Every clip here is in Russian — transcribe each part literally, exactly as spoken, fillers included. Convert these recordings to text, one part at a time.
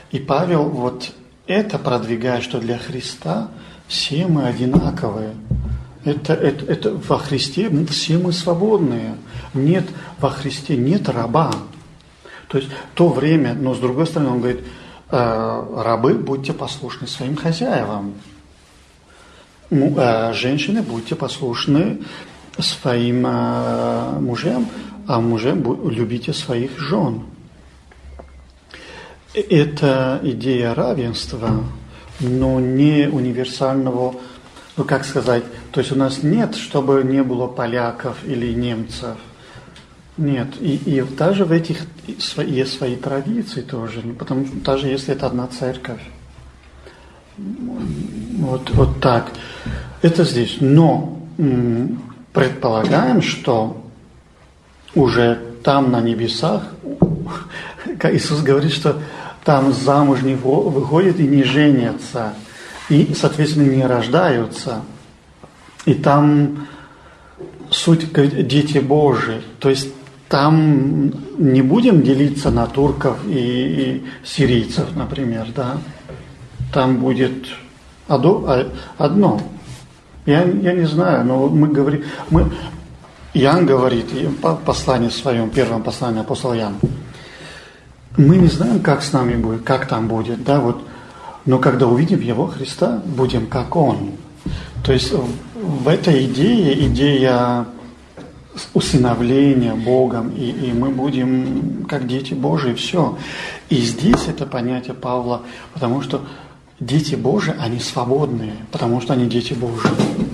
И Павел вот это продвигает, что для Христа все мы одинаковые. Это, это, это во Христе все мы свободные. Нет, во Христе нет раба. То есть то время, но с другой стороны он говорит, рабы, будьте послушны своим хозяевам. Женщины, будьте послушны своим мужьям, а мужьям любите своих жен. Это идея равенства, но не универсального, ну как сказать, то есть у нас нет, чтобы не было поляков или немцев. Нет, и, и даже в этих есть свои традиции тоже, потому что даже если это одна церковь. Вот, вот так. Это здесь. Но м, предполагаем, что уже там на небесах, как Иисус говорит, что там замуж не выходят и не женятся, и, соответственно, не рождаются. И там суть дети Божии. То есть там не будем делиться на турков и, и сирийцев, например, да. Там будет одно. Я, я не знаю, но мы говорим, мы, Иоанн говорит в послании своем, первом послании апостола Иоанна, мы не знаем, как с нами будет, как там будет, да, вот, но когда увидим Его, Христа, будем как Он. То есть в этой идее, идея усыновления Богом, и, и мы будем как дети Божии, все. И здесь это понятие Павла, потому что дети Божии, они свободные, потому что они дети Божии.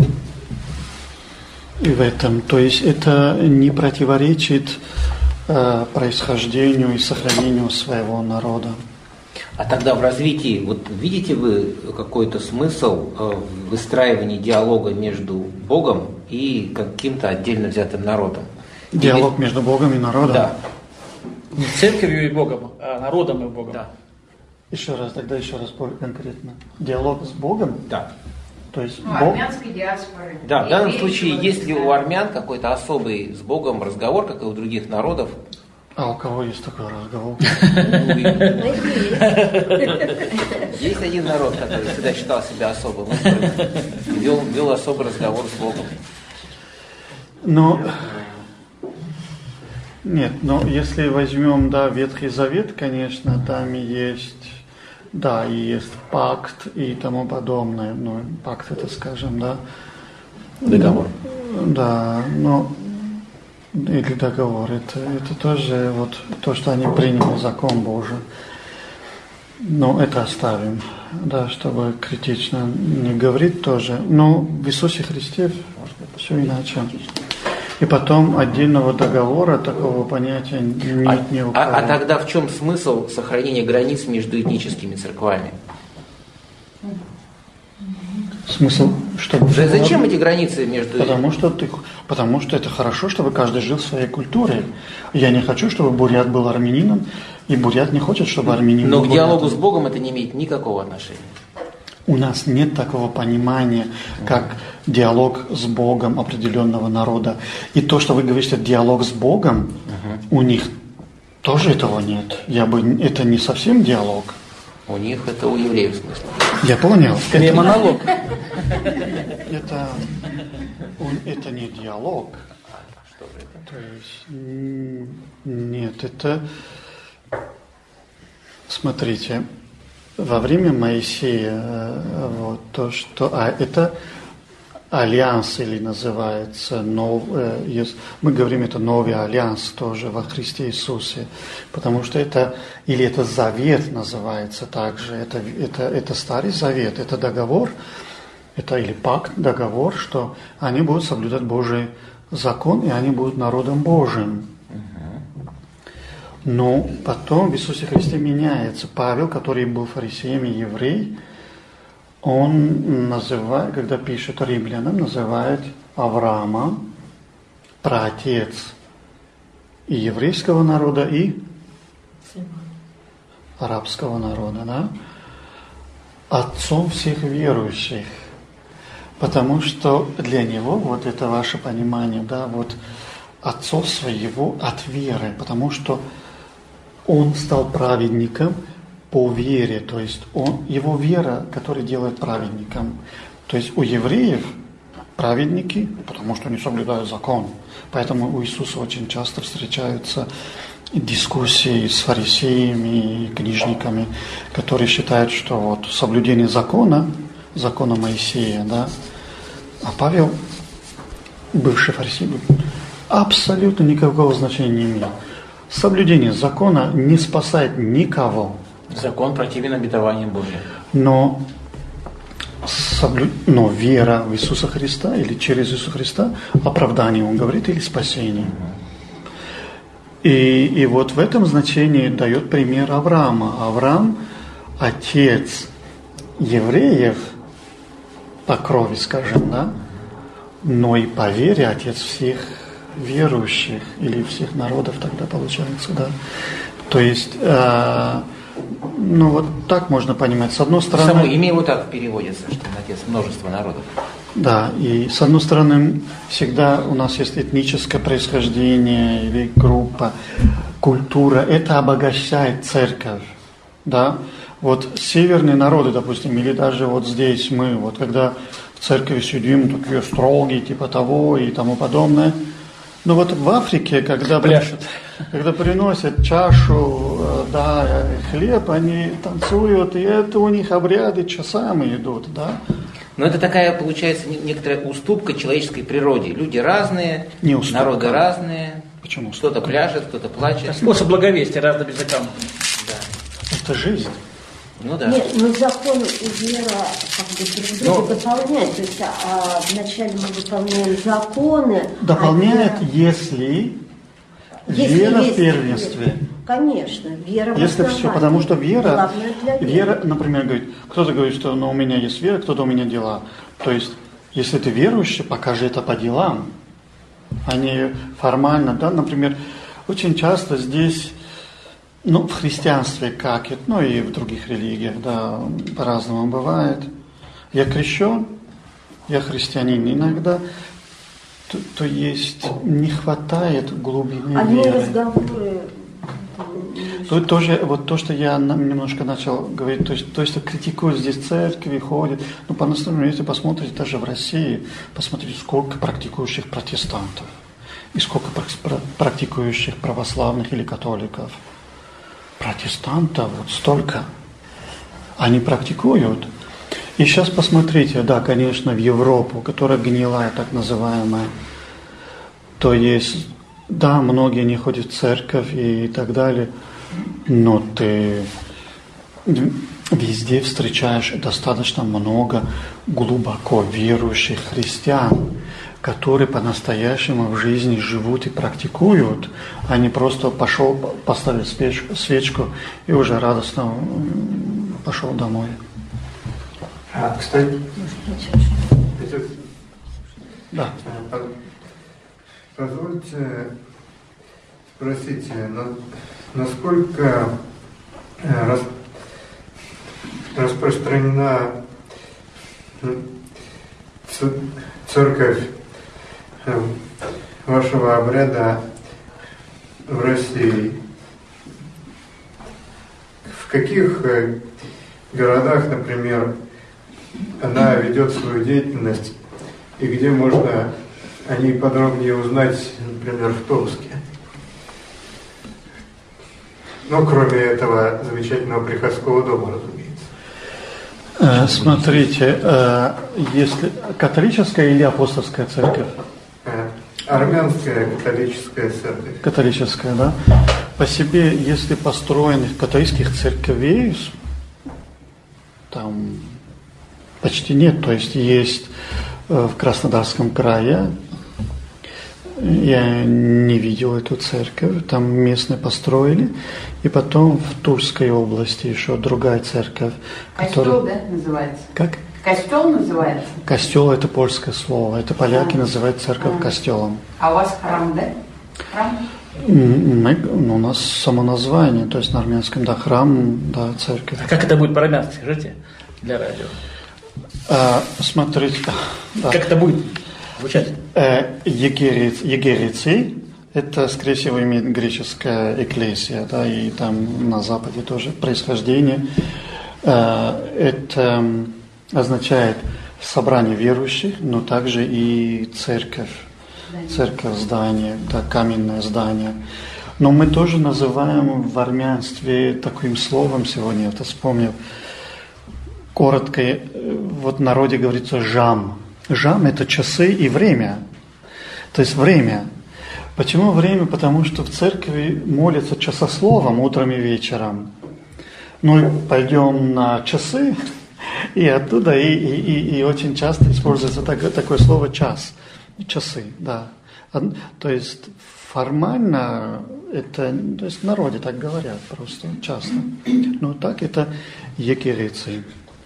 И в этом, то есть это не противоречит э, происхождению и сохранению своего народа. А тогда в развитии, вот видите вы какой-то смысл в выстраивании диалога между Богом и каким-то отдельно взятым народом? Диалог Или... между Богом и народом? Да. Не церковью и Богом, а народом и Богом. Да. Еще раз, тогда еще раз конкретно. Диалог с Богом? Да. То есть ну, Бог... армянской диаспоры. Да, в данном случае, есть ли у армян какой-то особый с Богом разговор, как и у других народов? А у кого есть такой разговор? Есть один народ, который всегда считал себя особым, вел, вел особый разговор с Богом. Но нет, но если возьмем, да, Ветхий Завет, конечно, там и есть, да, и есть пакт и тому подобное. Ну, пакт это, скажем, да. Договор. Да, но или договор, это, это тоже вот то, что они приняли закон Божий. Но это оставим, да, чтобы критично не говорить тоже. Но в Иисусе Христе все иначе. И потом отдельного договора, такого понятия нет а, ни у кого. А, а тогда в чем смысл сохранения границ между этническими церквами? Смысл, чтобы... Зачем эти границы между... Потому что, ты, потому что это хорошо, чтобы каждый жил в своей культуре. Я не хочу, чтобы бурят был армянином, и бурят не хочет, чтобы армянин Но был к диалогу бурятом. с Богом это не имеет никакого отношения. У нас нет такого понимания, как диалог с Богом определенного народа. И то, что вы говорите, диалог с Богом, uh-huh. у них тоже этого нет. Я бы, это не совсем диалог. У них это у евреев смысл. Я понял. Скорее это монолог. Это, это не диалог. Что же это? То есть, нет, это... Смотрите, во время Моисея, вот, то, что... А, это альянс или называется, нов, есть, мы говорим, это новый альянс тоже во Христе Иисусе, потому что это, или это завет называется также, это, это, это Старый Завет, это договор, это или пакт, договор, что они будут соблюдать Божий закон, и они будут народом Божьим. Но потом в Иисусе Христе меняется. Павел, который был фарисеем и еврей, он называет, когда пишет римлянам, называет Авраама праотец и еврейского народа, и арабского народа, да? Отцом всех верующих. Потому что для него, вот это ваше понимание, да, вот отцовство его от веры, потому что он стал праведником по вере, то есть он, его вера, которая делает праведником. То есть у евреев праведники, потому что они соблюдают закон. Поэтому у Иисуса очень часто встречаются дискуссии с фарисеями и книжниками, которые считают, что вот соблюдение закона, закона Моисея, да, а Павел, бывший фарисей, абсолютно никакого значения не имеет. Соблюдение закона не спасает никого. Закон противен обетованиям Божьим. Но, соблю... Но вера в Иисуса Христа или через Иисуса Христа, оправдание, он говорит, или спасение. И, и вот в этом значении дает пример Авраама. Авраам – отец евреев по крови, скажем, да, но и по вере отец всех верующих или всех народов тогда получается, да. То есть, э, ну вот так можно понимать. С одной стороны... Само имя его так переводится, что он отец множества народов. Да, и с одной стороны, всегда у нас есть этническое происхождение или группа, культура, это обогащает церковь, да. Вот северные народы, допустим, или даже вот здесь мы, вот когда в церкви сидим, такие строгие, типа того и тому подобное. Но вот в Африке, когда, когда приносят чашу, да, хлеб, они танцуют, и это у них обряды часами идут, да. Но это такая, получается, некоторая уступка человеческой природе. Люди разные, Не уступка. Народы разные. Почему? Кто-то пляшет, кто-то плачет. Способ благовестия разным языкам. Да. Это жизнь. Ну да. Нет, но закон и вера как бы друг друга Но... дополняют. То есть а, вначале мы выполняем законы. Дополняет, а вера... если, если вера есть в первенстве. Вера. Конечно, вера в Если основании. все, потому что вера, вера, вера, например, говорит, кто-то говорит, что ну, у меня есть вера, кто-то у меня дела. То есть, если ты верующий, покажи это по делам, а не формально, да, например, очень часто здесь, ну, в христианстве как, ну, и в других религиях, да, по-разному бывает. Я крещен, я христианин иногда, то, то есть не хватает глубины Одни веры. разговоры... То, тоже, вот то, что я немножко начал говорить, то есть, то есть критикуют здесь церкви, ходят, ну, по-настоящему, если посмотрите, даже в России, посмотрите, сколько практикующих протестантов и сколько практикующих православных или католиков. Протестантов вот столько, они практикуют. И сейчас посмотрите, да, конечно, в Европу, которая гнилая, так называемая, то есть... Да, многие не ходят в церковь и так далее, но ты везде встречаешь достаточно много глубоко верующих христиан, которые по-настоящему в жизни живут и практикуют, а не просто пошел, поставил свечку, свечку и уже радостно пошел домой. А, кстати, да. Позвольте спросить, насколько рас, распространена церковь вашего обряда в России? В каких городах, например, она ведет свою деятельность и где можно о ней подробнее узнать, например, в Томске? Ну, кроме этого замечательного приходского дома, разумеется. Смотрите, если католическая или апостольская церковь? Армянская католическая церковь. Католическая, да. По себе, если построенных католических церквей, там почти нет. То есть есть в Краснодарском крае, я не видел эту церковь, там местные построили, и потом в Тульской области еще другая церковь. Костел, которая... да, называется? Как? Костел называется? Костел – это польское слово, это поляки а. называют церковь а. костелом. А у вас храм, да? Храм? Мы, ну, у нас само название, то есть на армянском, да, храм, да, церковь. А как это будет по-армянски, скажите, для радио? А, смотрите, да. Как это будет звучать? Егерицей, Это, скорее всего, имеет греческая экклесия, да, и там на Западе тоже происхождение. Это означает собрание верующих, но также и церковь. Церковь, здание, да, каменное здание. Но мы тоже называем в армянстве таким словом сегодня, я это вспомнил, коротко, вот в народе говорится «жам». «Жам» – это часы и время. То есть время. Почему время? Потому что в церкви молятся часословом утром и вечером. Ну, пойдем на часы, и оттуда, и, и, и, и очень часто используется так, такое слово «час». Часы, да. То есть формально это, то есть в народе так говорят просто часто. Но так это егерейцы.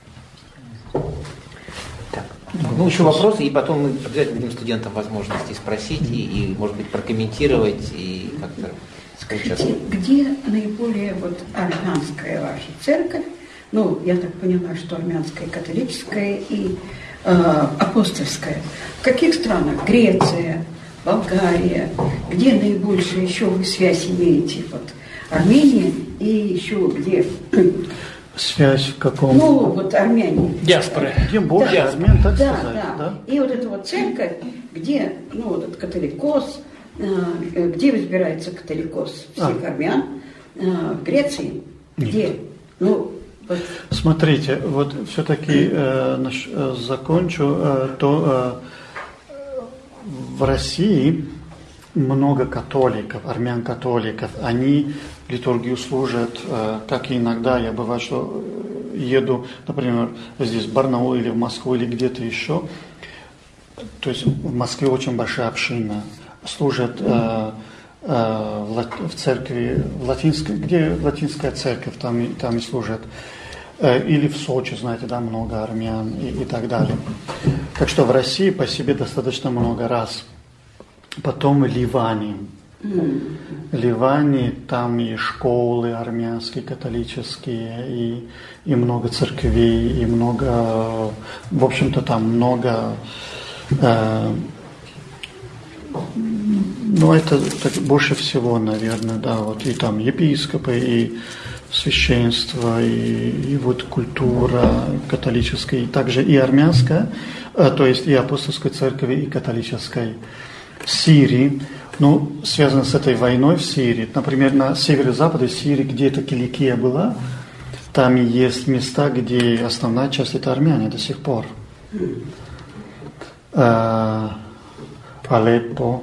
Так. Ну, еще вопросы, и потом мы обязательно дадим студентам возможности спросить и, и, может быть, прокомментировать и как-то скажите, где наиболее вот армянская ваша церковь? Ну, я так поняла, что армянская католическая и э, апостольская. В каких странах? Греция, Болгария. Где наибольшую еще вы связь имеете? Вот Армения и еще где? Связь в каком? Ну, вот армяне. Диаспоры. Где больше да, армян, так да, сказать, да. да? И вот эта вот церковь, где, ну, вот этот католикос, э, где избирается католикос всех а. армян? Э, в Греции? Нет. Где? Ну, вот. Смотрите, вот все-таки э, наш, э, закончу, э, то э, в России много католиков, армян-католиков, они литургию служат, э, как и иногда я бывает, что еду, например, здесь в Барнаул или в Москву или где-то еще, то есть в Москве очень большая община, служат э, э, в, в церкви, в латинской, где латинская церковь, там, и, там и служат. Или в Сочи, знаете, да, много армян и, и так далее. Так что в России по себе достаточно много раз. Потом в Ливане. Mm. Ливане, там и школы армянские, католические, и, и много церквей, и много, в общем-то, там много, э, ну, это так, больше всего, наверное, да, вот и там епископы, и священство, и, и вот культура католическая, и также и армянская, э, то есть и апостольской церкви, и католической. В Сирии, ну, связано с этой войной в Сирии, например, на северо-западе Сирии, где эта Киликия была, там есть места, где основная часть это армяне до сих пор. Э, Алеппо,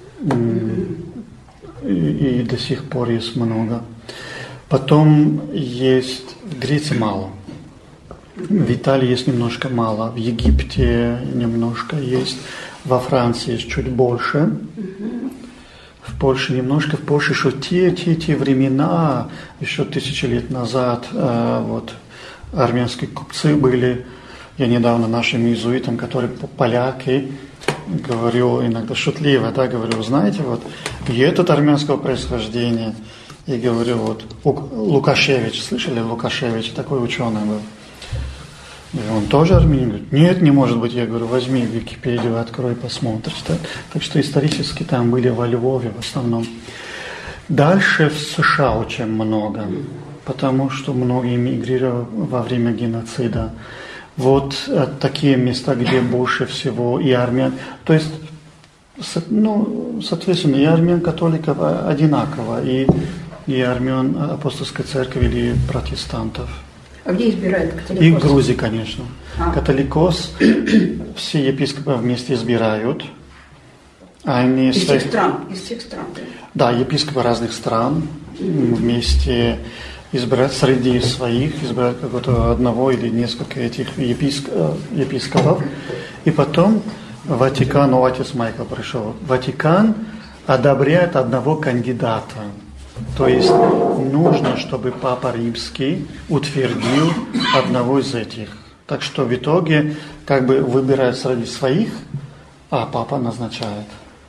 и, и до сих пор есть много. Потом есть в Греции мало, в Италии есть немножко мало, в Египте немножко есть, во Франции есть чуть больше, в Польше немножко, в Польше еще те, те, те времена, еще тысячи лет назад, э, вот армянские купцы были, я недавно нашим иезуитам, которые поляки, говорю иногда шутливо, да, говорю, знаете, вот, и этот армянского происхождения. И говорю, вот, Лукашевич, слышали, Лукашевич, такой ученый был. И он тоже армянин? Говорит, нет, не может быть. Я говорю, возьми Википедию, открой, посмотришь. Так, так что исторически там были во Львове в основном. Дальше в США очень много, потому что многие мигрировали во время геноцида. Вот такие места, где больше всего и армян. То есть, ну, соответственно, и армян католиков одинаково, и и армян апостольской церкви или протестантов. А где избирают католикос? И в Грузии, конечно. А. Католикос все епископы вместе избирают. Они из свои... всех стран? Из всех стран, да? Да, епископы разных стран вместе избирают среди своих, избирают какого-то одного или несколько этих еписк... епископов. И потом Ватикан, ну, отец Майкл пришел, Ватикан одобряет одного кандидата. То есть нужно, чтобы Папа Римский утвердил одного из этих. Так что в итоге как бы выбирают среди своих, а Папа назначает.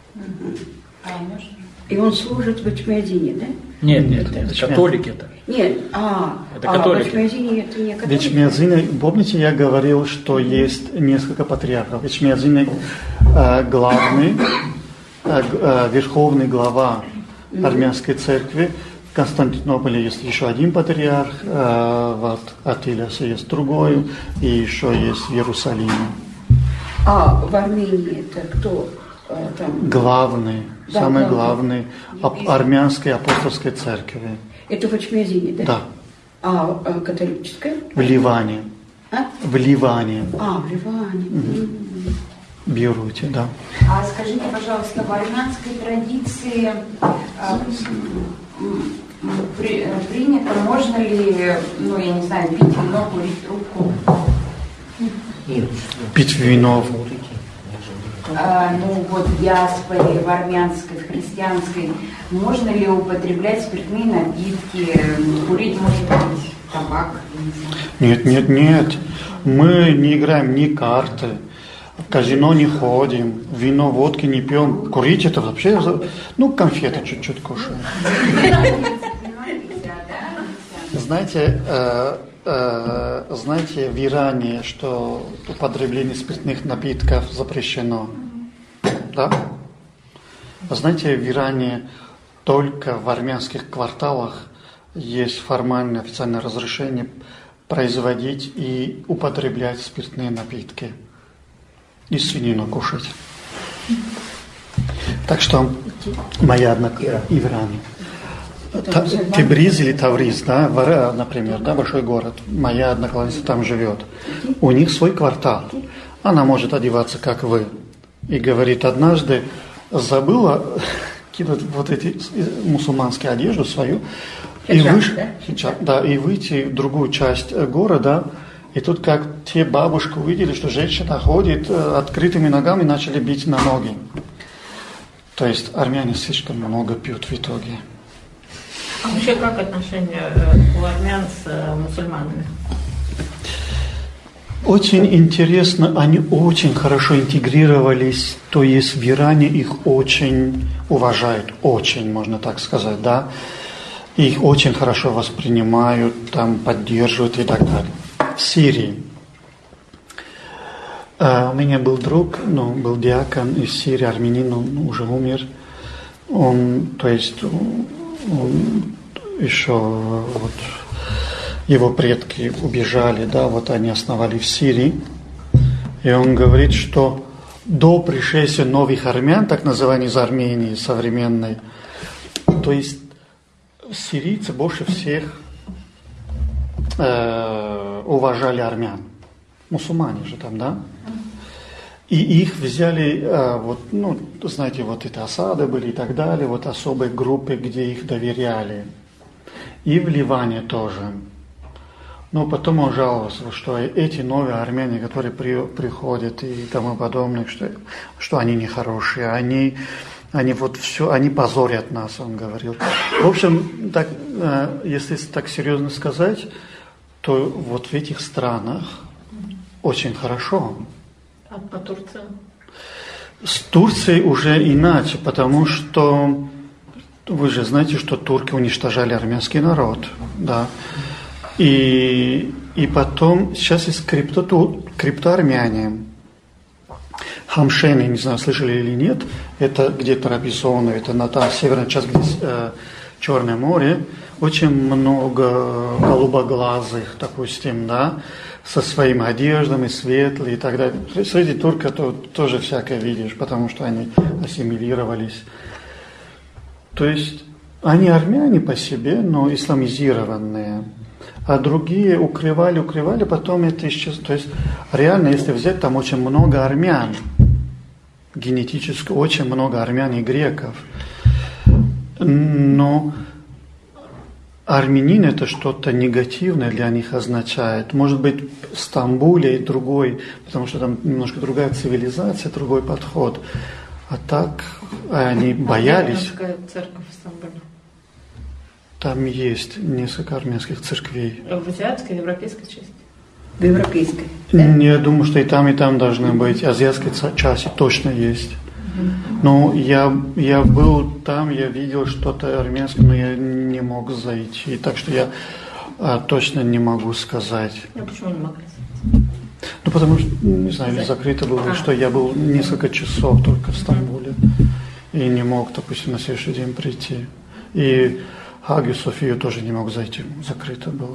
И он служит в Эчмиадзине, да? Нет, нет, нет, это католики это. Нет, а, это а католики. в Эчмиадзине это не В католики? Эчмиадзине, помните, я говорил, что есть несколько патриархов. В Эчмиадзине э, главный, верховный глава армянской церкви. В Константинополе есть еще один патриарх, вот от Ильяса есть другой, и еще есть в Иерусалиме. А в Армении это кто там? Главный, да, самый главный. главный армянской апостольской церкви. Это в Эчмиадине, да? Да. А, а католическая? В Ливане. А? В Ливане. А, в Ливане. Угу. Бейруте, да. А скажите, пожалуйста, в армянской традиции а, при, принято, можно ли, ну, я не знаю, пить вино, курить трубку? Пить вино. А, ну, вот в диаспоре, в армянской, в христианской, можно ли употреблять спиртные напитки, курить, может быть, табак? Нет, нет, нет. Мы не играем ни карты, в казино не ходим, вино, водки не пьем. Курить это вообще, ну, конфеты чуть-чуть кушаем. Знаете, э, э, знаете, в Иране, что употребление спиртных напитков запрещено? Да? Знаете, в Иране только в армянских кварталах есть формальное официальное разрешение производить и употреблять спиртные напитки и свинину кушать. Так что моя одноклассница в Иране. Тебриз или Тавриз, да, Вара, например, да, большой город. Моя одноклассница там живет. У них свой квартал. Она может одеваться, как вы. И говорит, однажды забыла кинуть вот эти мусульманские одежду свою и, Хиджаб, выш... да? Хиджаб, да, и выйти в другую часть города. И тут как те бабушки увидели, что женщина ходит открытыми ногами, начали бить на ноги. То есть армяне слишком много пьют в итоге. А вообще как отношения у армян с мусульманами? Очень интересно, они очень хорошо интегрировались, то есть в Иране их очень уважают, очень, можно так сказать, да. Их очень хорошо воспринимают, там поддерживают и так далее. В Сирии. Uh, у меня был друг, ну, был диакон из Сирии, армянин, он уже умер. Он, то есть, он еще вот его предки убежали, да, вот они основали в Сирии. И он говорит, что до пришествия новых армян, так называемых из Армении современной, то есть сирийцы больше всех э, уважали армян. Мусульмане же там, да? И их взяли, э, вот, ну, знаете, вот это осады были и так далее, вот особые группы, где их доверяли. И в Ливане тоже. Но потом он жаловался, что эти новые армяне, которые при, приходят и тому подобное, что, что они нехорошие, они, они вот все, они позорят нас, он говорил. В общем, так, э, если так серьезно сказать, то вот в этих странах очень хорошо. А по Турции? С Турцией уже иначе, потому что вы же знаете, что турки уничтожали армянский народ, да. И, и потом, сейчас есть крипто, криптоармяне. Хамшены, не знаю, слышали или нет, это где-то описано, это на там северной части, где э, Черное море, очень много голубоглазых, допустим, да, со своими одеждами, светлые и так далее. Среди турков то, тоже всякое видишь, потому что они ассимилировались. То есть они армяне по себе, но исламизированные. А другие укрывали, укрывали, потом это исчезло. То есть реально, если взять, там очень много армян. Генетически очень много армян и греков. Но армянин это что-то негативное для них означает. Может быть, в Стамбуле и другой, потому что там немножко другая цивилизация, другой подход. А так они боялись. Армянская церковь в Стамбуле. Там есть несколько армянских церквей. В азиатской, европейской части? В европейской. Да? Я думаю, что и там, и там должны быть. Азиатской части точно есть. Но я, я был там, я видел что-то армянское, но я не мог зайти. Так что я а, точно не могу сказать. Ну почему не могли зайти? Ну потому что, не знаю, или закрыто было, а. что я был несколько часов только в Стамбуле. и не мог, допустим, на следующий день прийти. И Хагию Софию тоже не мог зайти, закрыто было.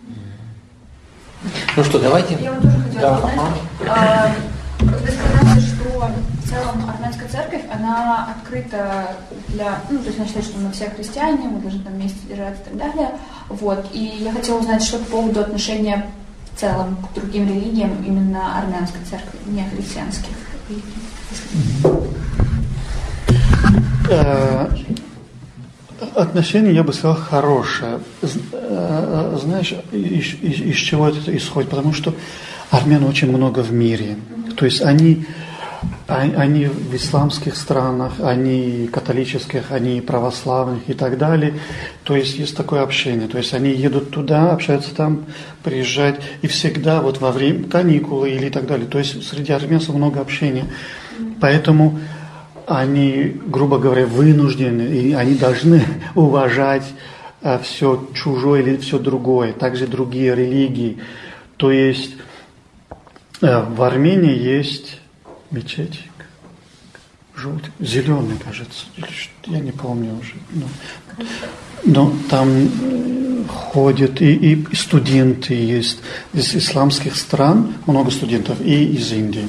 Ну что, давайте. Я вот тоже хотела да. узнать. А, вы сказали, что в целом армянская церковь, она открыта для, ну, то есть она считает, что мы все христиане, мы должны там вместе держаться и так далее. Вот. И я хотела узнать, что по поводу отношения в целом к другим религиям именно армянской церкви, не христианских религий. Отношение, я бы сказал, хорошее. Знаешь, из, из, из чего это исходит? Потому что армян очень много в мире. То есть они, они в исламских странах, они католических, они православных и так далее. То есть есть такое общение. То есть они едут туда, общаются там, приезжают. И всегда вот во время каникулы или так далее. То есть среди армянцев много общения. Поэтому они, грубо говоря, вынуждены, и они должны уважать а, все чужое или все другое, также другие религии. То есть а, в Армении есть мечеть, желтый, зеленый, кажется, я не помню уже. Но, но там ходят и, и студенты есть из исламских стран, много студентов, и из Индии.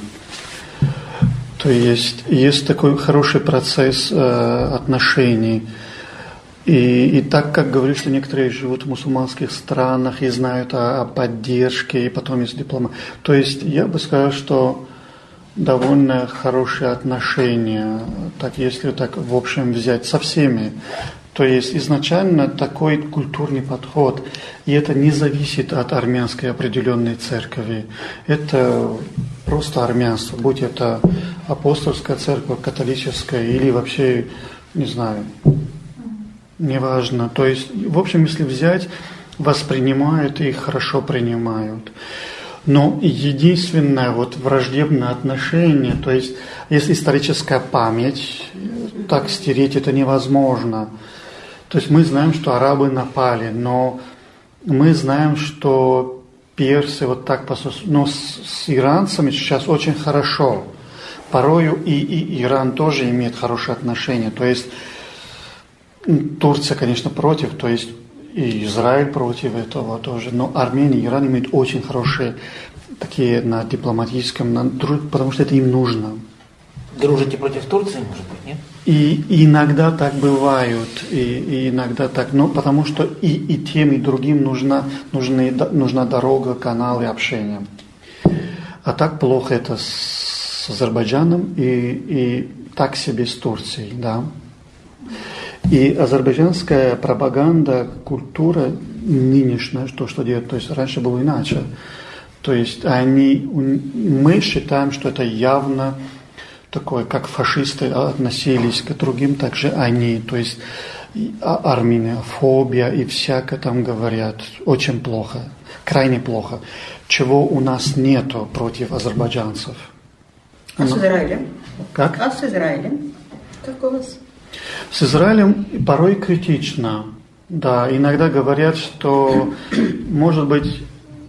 То есть есть такой хороший процесс э, отношений. И, и так как говоришь, что некоторые живут в мусульманских странах и знают о, о поддержке, и потом есть диплома. То есть я бы сказал, что довольно хорошие отношения, так если так в общем взять, со всеми. То есть изначально такой культурный подход, и это не зависит от армянской определенной церкви. Это просто армянство, будь это апостольская церковь, католическая или вообще, не знаю, неважно. То есть, в общем, если взять, воспринимают и хорошо принимают. Но единственное вот враждебное отношение, то есть, если историческая память, так стереть это невозможно. То есть мы знаем, что арабы напали, но мы знаем, что персы вот так пососали. Но с, с иранцами сейчас очень хорошо. Порою и, и Иран тоже имеет хорошие отношения. То есть Турция, конечно, против, то есть и Израиль против этого тоже. Но Армения и Иран имеют очень хорошие такие на дипломатическом, на, потому что это им нужно. Дружите против Турции, может быть, нет? И, и иногда так бывают, и, и иногда так, но потому что и, и тем, и другим нужна, нужны, нужна дорога, каналы общения. А так плохо это с Азербайджаном и, и так себе с Турцией, да. И азербайджанская пропаганда, культура нынешняя, то, что делают, то есть раньше было иначе. То есть они, мы считаем, что это явно такое, как фашисты относились к другим, так же они, то есть армянофобия и всякое там говорят, очень плохо, крайне плохо, чего у нас нету против азербайджанцев. А с Израилем? Как? А с Израилем? Как у вас? С Израилем порой критично, да, иногда говорят, что, может быть,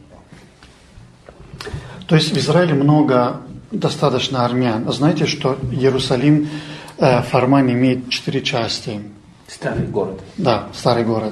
то есть в Израиле много достаточно армян. Знаете, что Иерусалим э, формально имеет четыре части. Старый город. Да, старый город.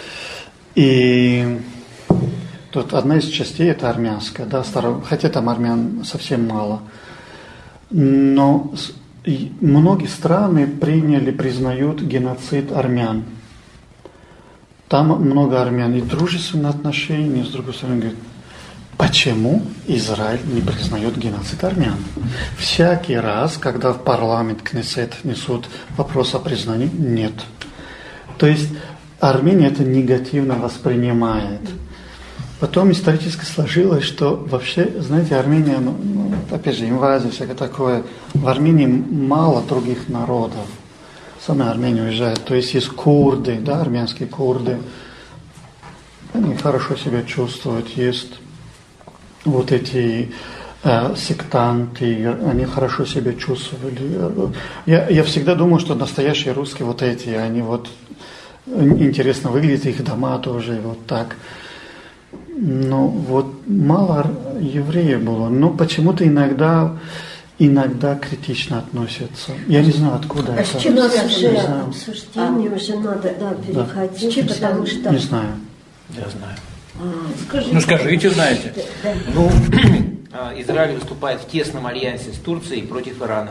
И тут одна из частей это армянская, да, старый, хотя там армян совсем мало. Но и многие страны приняли, признают геноцид армян. Там много армян. И дружественные отношения, с другой стороны, говорят, почему Израиль не признает геноцид армян? Всякий раз, когда в парламент, Кнессет несут вопрос о признании, нет. То есть Армения это негативно воспринимает. Потом исторически сложилось, что вообще, знаете, Армения, ну, опять же, инвазия, всякое такое, в Армении мало других народов. Сами Армения уезжают. То есть есть курды, да, армянские курды. Они хорошо себя чувствуют, есть вот эти э, сектанты, они хорошо себя чувствовали. Я, я всегда думал, что настоящие русские вот эти, они вот интересно выглядят, их дома тоже вот так. Но вот мало евреев было. Но почему-то иногда иногда критично относятся. Я не знаю, откуда а это. С чем у нас уже не знаю. обсуждение, а. уже надо да, переходить, да. потому что... Не знаю. Я знаю. А, скажите, ну скажите, знаете. Да. Ну, Израиль выступает в тесном альянсе с Турцией против Ирана,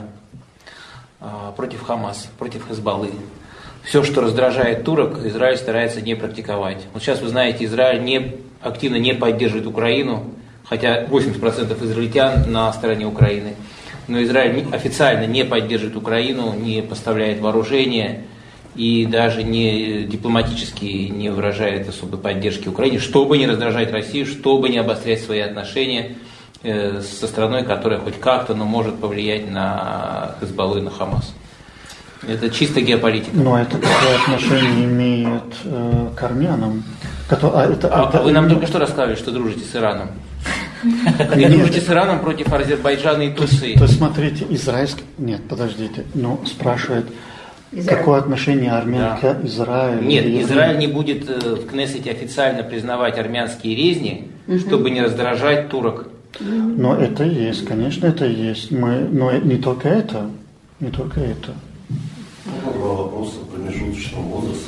против Хамас, против Хезболлы. Все, что раздражает турок, Израиль старается не практиковать. Вот сейчас, вы знаете, Израиль не, активно не поддерживает Украину, хотя восемьдесят процентов израильтян на стороне Украины. Но Израиль официально не поддерживает Украину, не поставляет вооружение и даже не дипломатически не выражает особой поддержки Украине, чтобы не раздражать Россию, чтобы не обострять свои отношения э, со страной, которая хоть как-то, но может повлиять на Хезболлу и на Хамас. Это чисто геополитика. Но это какое отношение имеет э, к армянам? Который, а, это, а, это, а вы нам только что рассказывали, что дружите с Ираном. Вы дружите с Ираном против Азербайджана и Турции. То есть, смотрите, израильский... Нет, подождите. Ну, спрашивает, Израиль. Какое отношение армян да. к Израилю? Нет, Израиль не будет в Кнессете официально признавать армянские резни, угу. чтобы не раздражать турок. Но это есть, конечно, это есть. Мы, но не только это. Не только это. Ну, два вопроса о промежуточном возрасте.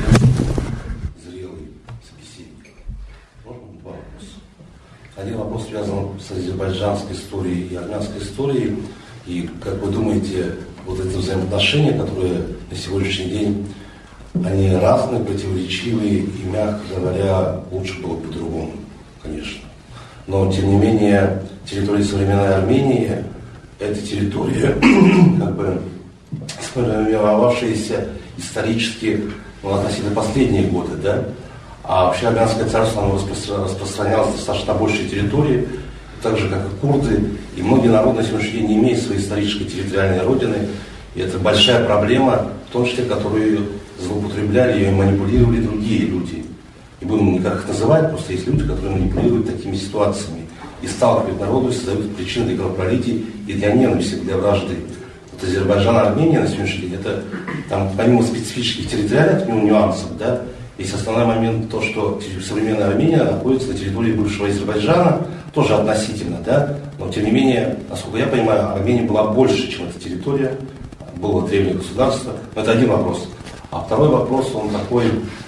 Зрелый собеседник. Можно два вопроса? Один вопрос связан с азербайджанской историей и армянской историей. И как вы думаете, вот эти взаимоотношения, которые на сегодняшний день, они разные, противоречивые, и, мягко говоря, лучше было по-другому, конечно. Но, тем не менее, территория современной Армении – это территория, как бы, сформировавшаяся исторически, ну, относительно последние годы, да? А вообще Армянское царство, оно распространялось достаточно на большей территории, так же, как и курды, и многие народы на сегодняшний день не имеют своей исторической территориальной родины. И это большая проблема, в том числе, которую злоупотребляли и манипулировали другие люди. Не будем никак их называть, просто есть люди, которые манипулируют такими ситуациями и сталкивают народу, и создают причины для кровопролитий и для ненависти, для вражды. Вот Азербайджан и Армения на сегодняшний день, это там, помимо специфических территориальных нюансов, да, есть основной момент то, что современная Армения находится на территории бывшего Азербайджана, тоже относительно, да, но тем не менее, насколько я понимаю, Армения была больше, чем эта территория, было древнее государство. Но это один вопрос. А второй вопрос, он такой...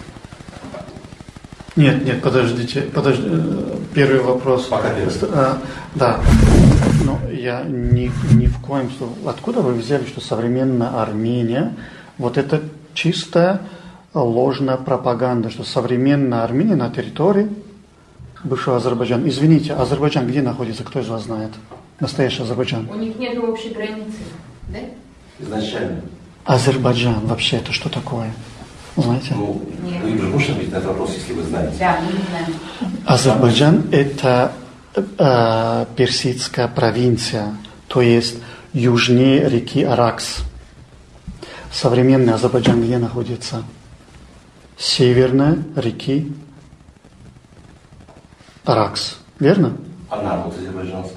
Нет, нет, подождите, подождите. Первый вопрос. Пока первый. А, да, но я ни, ни в коем случае... Откуда вы взяли, что современная Армения, вот это чистая ложная пропаганда, что современная Армения на территории бывшего Азербайджана. Извините, Азербайджан где находится, кто из вас знает? Настоящий Азербайджан. У них нет общей границы, да? Изначально. Азербайджан вообще это что такое? Знаете? Ну, вы же можете ответить на этот вопрос, если вы знаете. Да, мы не знаем. Азербайджан это э, персидская провинция, то есть южнее реки Аракс. Современный Азербайджан где находится? Северной реки Аракс. Верно? А народ азербайджанский?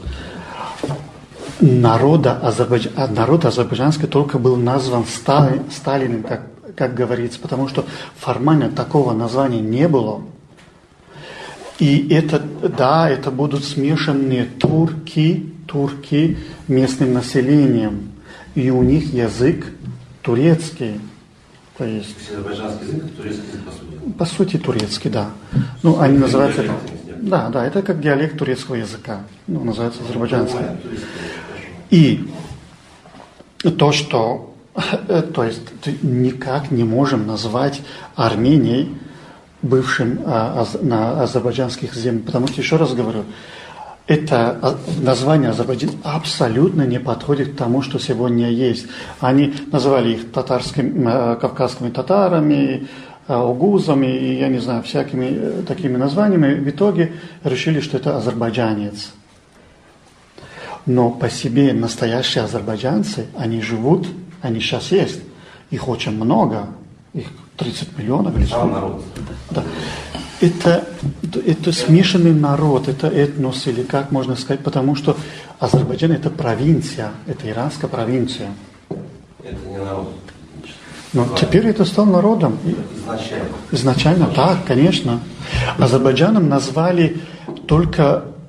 Народа Азербайджан, народ азербайджанский только был назван Стали, Сталиным, как, как говорится, потому что формально такого названия не было. И это, да, это будут смешанные турки, турки местным населением. И у них язык турецкий. То есть, азербайджанский язык, турецкий язык, по сути. По сути, турецкий, да. Ну, они называются... Да, да, это как диалект турецкого языка. Ну, называется азербайджанский. И то, что... То есть, никак не можем назвать Арменией бывшим а, а, на азербайджанских землях. Потому что, еще раз говорю, это название Азербайджан абсолютно не подходит к тому, что сегодня есть. Они называли их татарскими, кавказскими татарами, угузами, и, я не знаю, всякими такими названиями. В итоге решили, что это азербайджанец. Но по себе настоящие азербайджанцы, они живут, они сейчас есть. Их очень много, их тридцать миллионов. Или народ. Да. Это, это смешанный народ, это этнос, или как можно сказать, потому что Азербайджан это провинция, это иранская провинция. Это не народ. Но да. Теперь это стал народом. Изначально. Изначально, так, конечно. Азербайджаном назвали только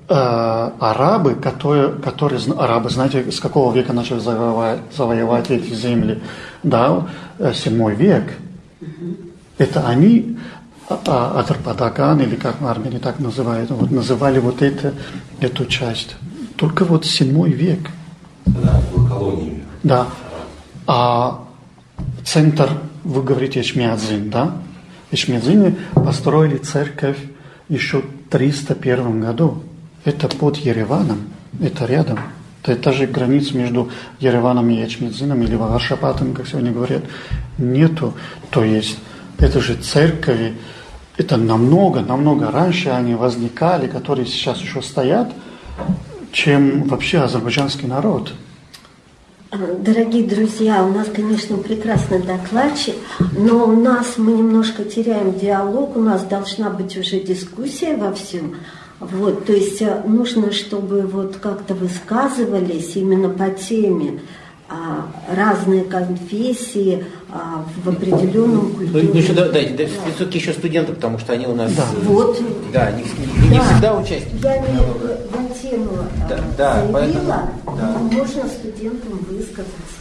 э, арабы, которые, которые, арабы, знаете, с какого века начали завоевать, завоевать эти земли? Да, седьмой век. Это они, а, Атрападаган, или как в Армении так называют, вот, называли вот это, эту часть. Только вот седьмой век. Да, был колониями. Да. А центр, вы говорите, Эчмиадзин, да? В Эчмиадзине построили церковь еще в триста первом году. Это под Ереваном, это рядом. Это же границ между Ереваном и Эчмиадзином, или Варшапатом, как сегодня говорят, нету. То есть, это же церкви, это намного, намного раньше они возникали, которые сейчас еще стоят, чем вообще азербайджанский народ. Дорогие друзья, у нас, конечно, прекрасный докладчик, но у нас мы немножко теряем диалог, у нас должна быть уже дискуссия во всем. Вот, то есть нужно, чтобы вот как-то высказывались именно по теме а, разные конфессии а, в определенном культуре. Ну, еще дайте, да, все-таки еще студенты, потому что они у нас... Да, вот. Да, не, не, не да. всегда участники. Я не на тему да, а, да, заявила, поэтому, но да. можно студентам высказаться.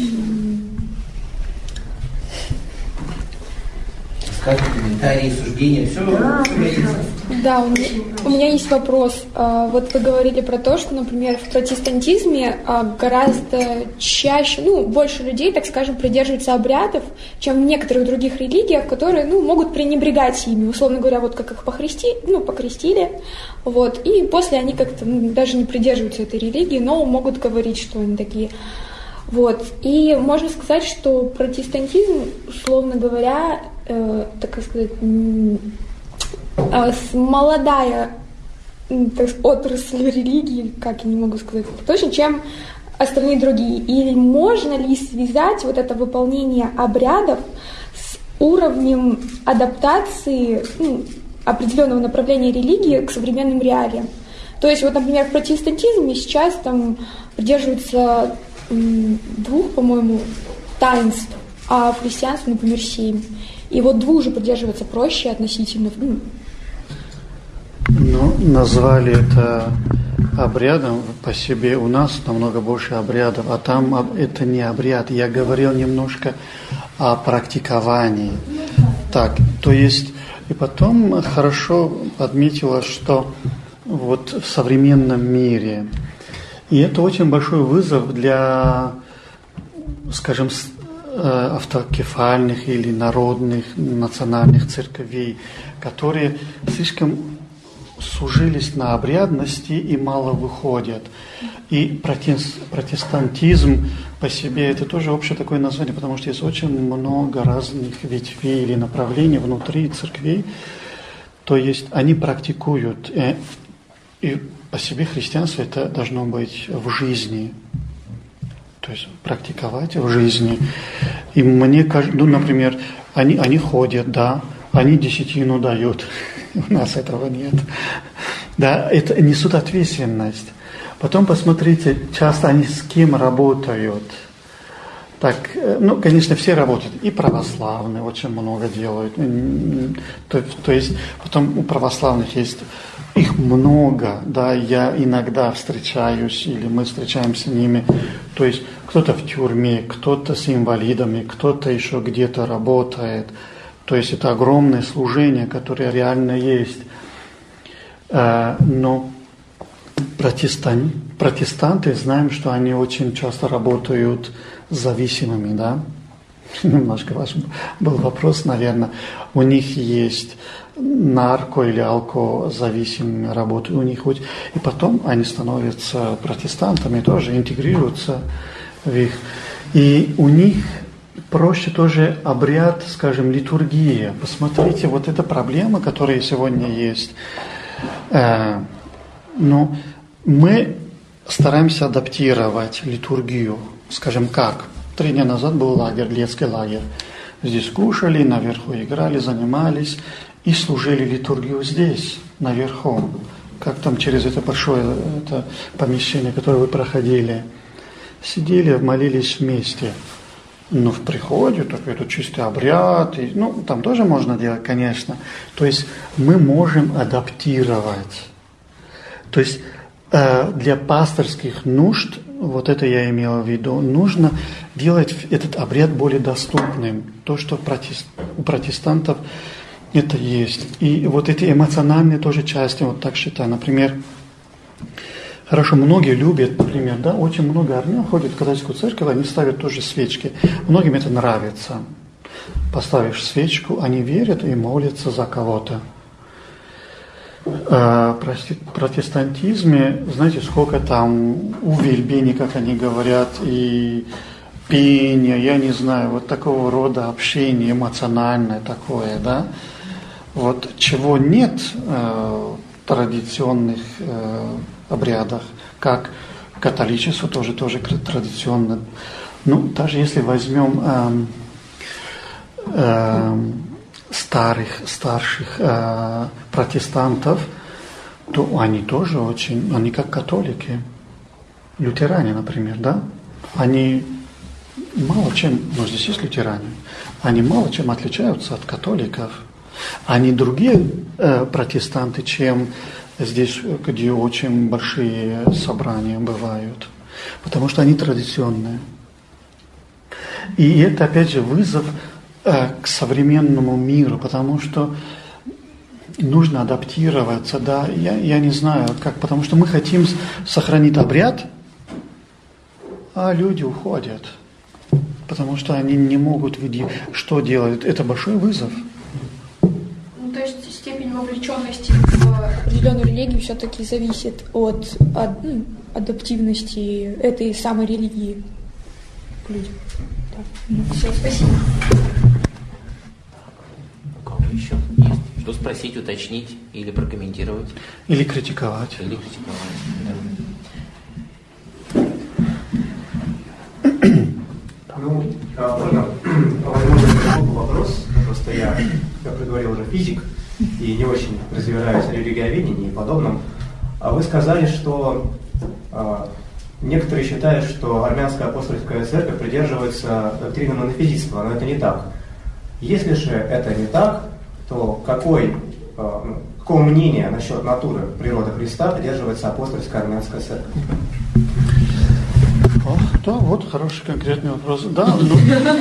Скажите, комментарии, суждения, все. Да, да, у меня, у меня есть вопрос. Вот вы говорили про то, что, например, в протестантизме гораздо чаще, ну, больше людей, так скажем, придерживаются обрядов, чем в некоторых других религиях, которые, ну, могут пренебрегать ими, условно говоря, вот как их похрести, ну, покрестили, вот, и после они как-то ну, даже не придерживаются этой религии, но могут говорить, что они такие. Вот. И можно сказать, что протестантизм, условно говоря, э, так сказать, э, молодая так, отрасль религии, как я не могу сказать точно, чем остальные другие. И можно ли связать вот это выполнение обрядов с уровнем адаптации ну, определенного направления религии к современным реалиям? То есть, вот, например, в протестантизме сейчас там придерживаются двух, по-моему, таинств, а в христианстве, например, семь. И вот двух же придерживаться проще относительно. Ну, назвали это обрядом по себе. У нас намного больше обрядов, а там это не обряд. Я говорил немножко о практиковании. Так, то есть, и потом хорошо подметила, что вот в современном мире, и это очень большой вызов для, скажем, автокефальных или народных, национальных церквей, которые слишком сужились на обрядности и мало выходят. И протестантизм по себе это тоже общее такое название, потому что есть очень много разных ветвей или направлений внутри церквей. То есть они практикуют. И по себе христианство это должно быть в жизни. То есть практиковать в жизни. И мне кажется, ну, например, они, они ходят, да, они десятину дают. У нас этого нет. Да, это несут ответственность. Потом посмотрите, часто они с кем работают. Так, ну, конечно, все работают. И православные очень много делают. То, то есть, потом у православных есть, их много, да, я иногда встречаюсь, или мы встречаемся с ними. То есть, кто-то в тюрьме, кто-то с инвалидами, кто-то еще где-то работает. То есть, это огромное служение, которое реально есть. Но протестан, протестанты, знаем, что они очень часто работают с зависимыми, да? Немножко ваш был вопрос, наверное. У них есть нарко- или алкозависимыми работают, у них хоть... И потом они становятся протестантами, тоже интегрируются в их... И у них проще тоже обряд, скажем, литургия. Посмотрите, вот эта проблема, которая сегодня есть. Э, ну, мы стараемся адаптировать литургию. Скажем, как? Три дня назад был лагерь, летский лагерь. Здесь кушали, наверху играли, занимались и служили литургию здесь, наверху. Как там через это большое это помещение, которое вы проходили. Сидели, молились вместе. Ну, в приходе, так это чистый обряд. И, ну, там тоже можно делать, конечно. То есть мы можем адаптировать. То есть э, для пасторских нужд, вот это я имел в виду, нужно делать этот обряд более доступным. То, что протест, у протестантов это есть. И вот эти эмоциональные тоже части, вот так считаю. Например, хорошо, многие любят, например, да, очень много армян ходят в католическую церковь, они ставят тоже свечки. Многим это нравится. Поставишь свечку, они верят и молятся за кого-то. В протестантизме, знаете, сколько там увельбений, как они говорят, и пения, я не знаю, вот такого рода общение эмоциональное такое, да. Вот чего нет э, в традиционных э, обрядах, как католичество тоже, тоже традиционно. Ну, даже если возьмем э, э, старых, старших э, протестантов, то они тоже очень, они как католики, лютеране, например, да, они мало чем, ну здесь есть лютеране, они мало чем отличаются от католиков. Они другие э, протестанты, чем здесь, где очень большие собрания бывают, потому что они традиционные. И это, опять же, вызов э, к современному миру, потому что нужно адаптироваться, да, я, я не знаю, как, потому что мы хотим сохранить обряд, а люди уходят, потому что они не могут видеть, что делают. Это большой вызов. То есть степень вовлеченности в определенную религию все-таки зависит от, от ну, адаптивности этой самой религии к людям. Да. Все, спасибо. У кого еще есть? Что спросить, уточнить или прокомментировать? Или критиковать. Или критиковать, да. Ну, можно, возможно, вопрос, просто я, как я говорил, уже физик и не очень разбираюсь в религиоведении и подобном. А вы сказали, что а, некоторые считают, что армянская апостольская церковь придерживается доктрины монофизитства, но это не так. Если же это не так, то какой, а, какого мнения насчет натуры природы Христа придерживается апостольская армянская церковь? О, да, вот хороший конкретный вопрос. Да, ну,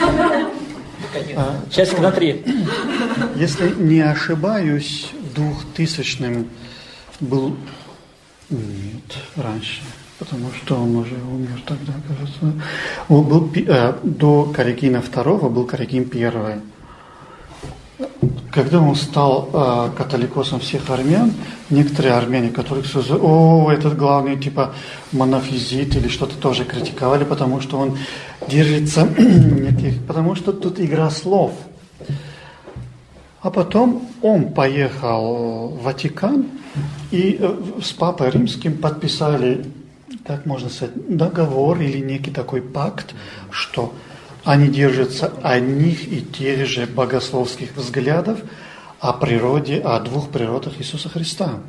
Часик на три. Если не ошибаюсь, в двухтысячном был... Нет, раньше, потому что он уже умер тогда, кажется. Он был, э, до Корегина второго был Корегин первый. Когда он стал э, католикосом всех армян, некоторые армяне, которые сказали, о, этот главный типа монофизит или что-то тоже критиковали, потому что он держится неких, потому что тут игра слов. А потом он поехал в Ватикан и э, с Папой Римским подписали, так можно сказать, договор или некий такой пакт, что они держатся одних и тех же богословских взглядов о природе, о двух природах Иисуса Христа.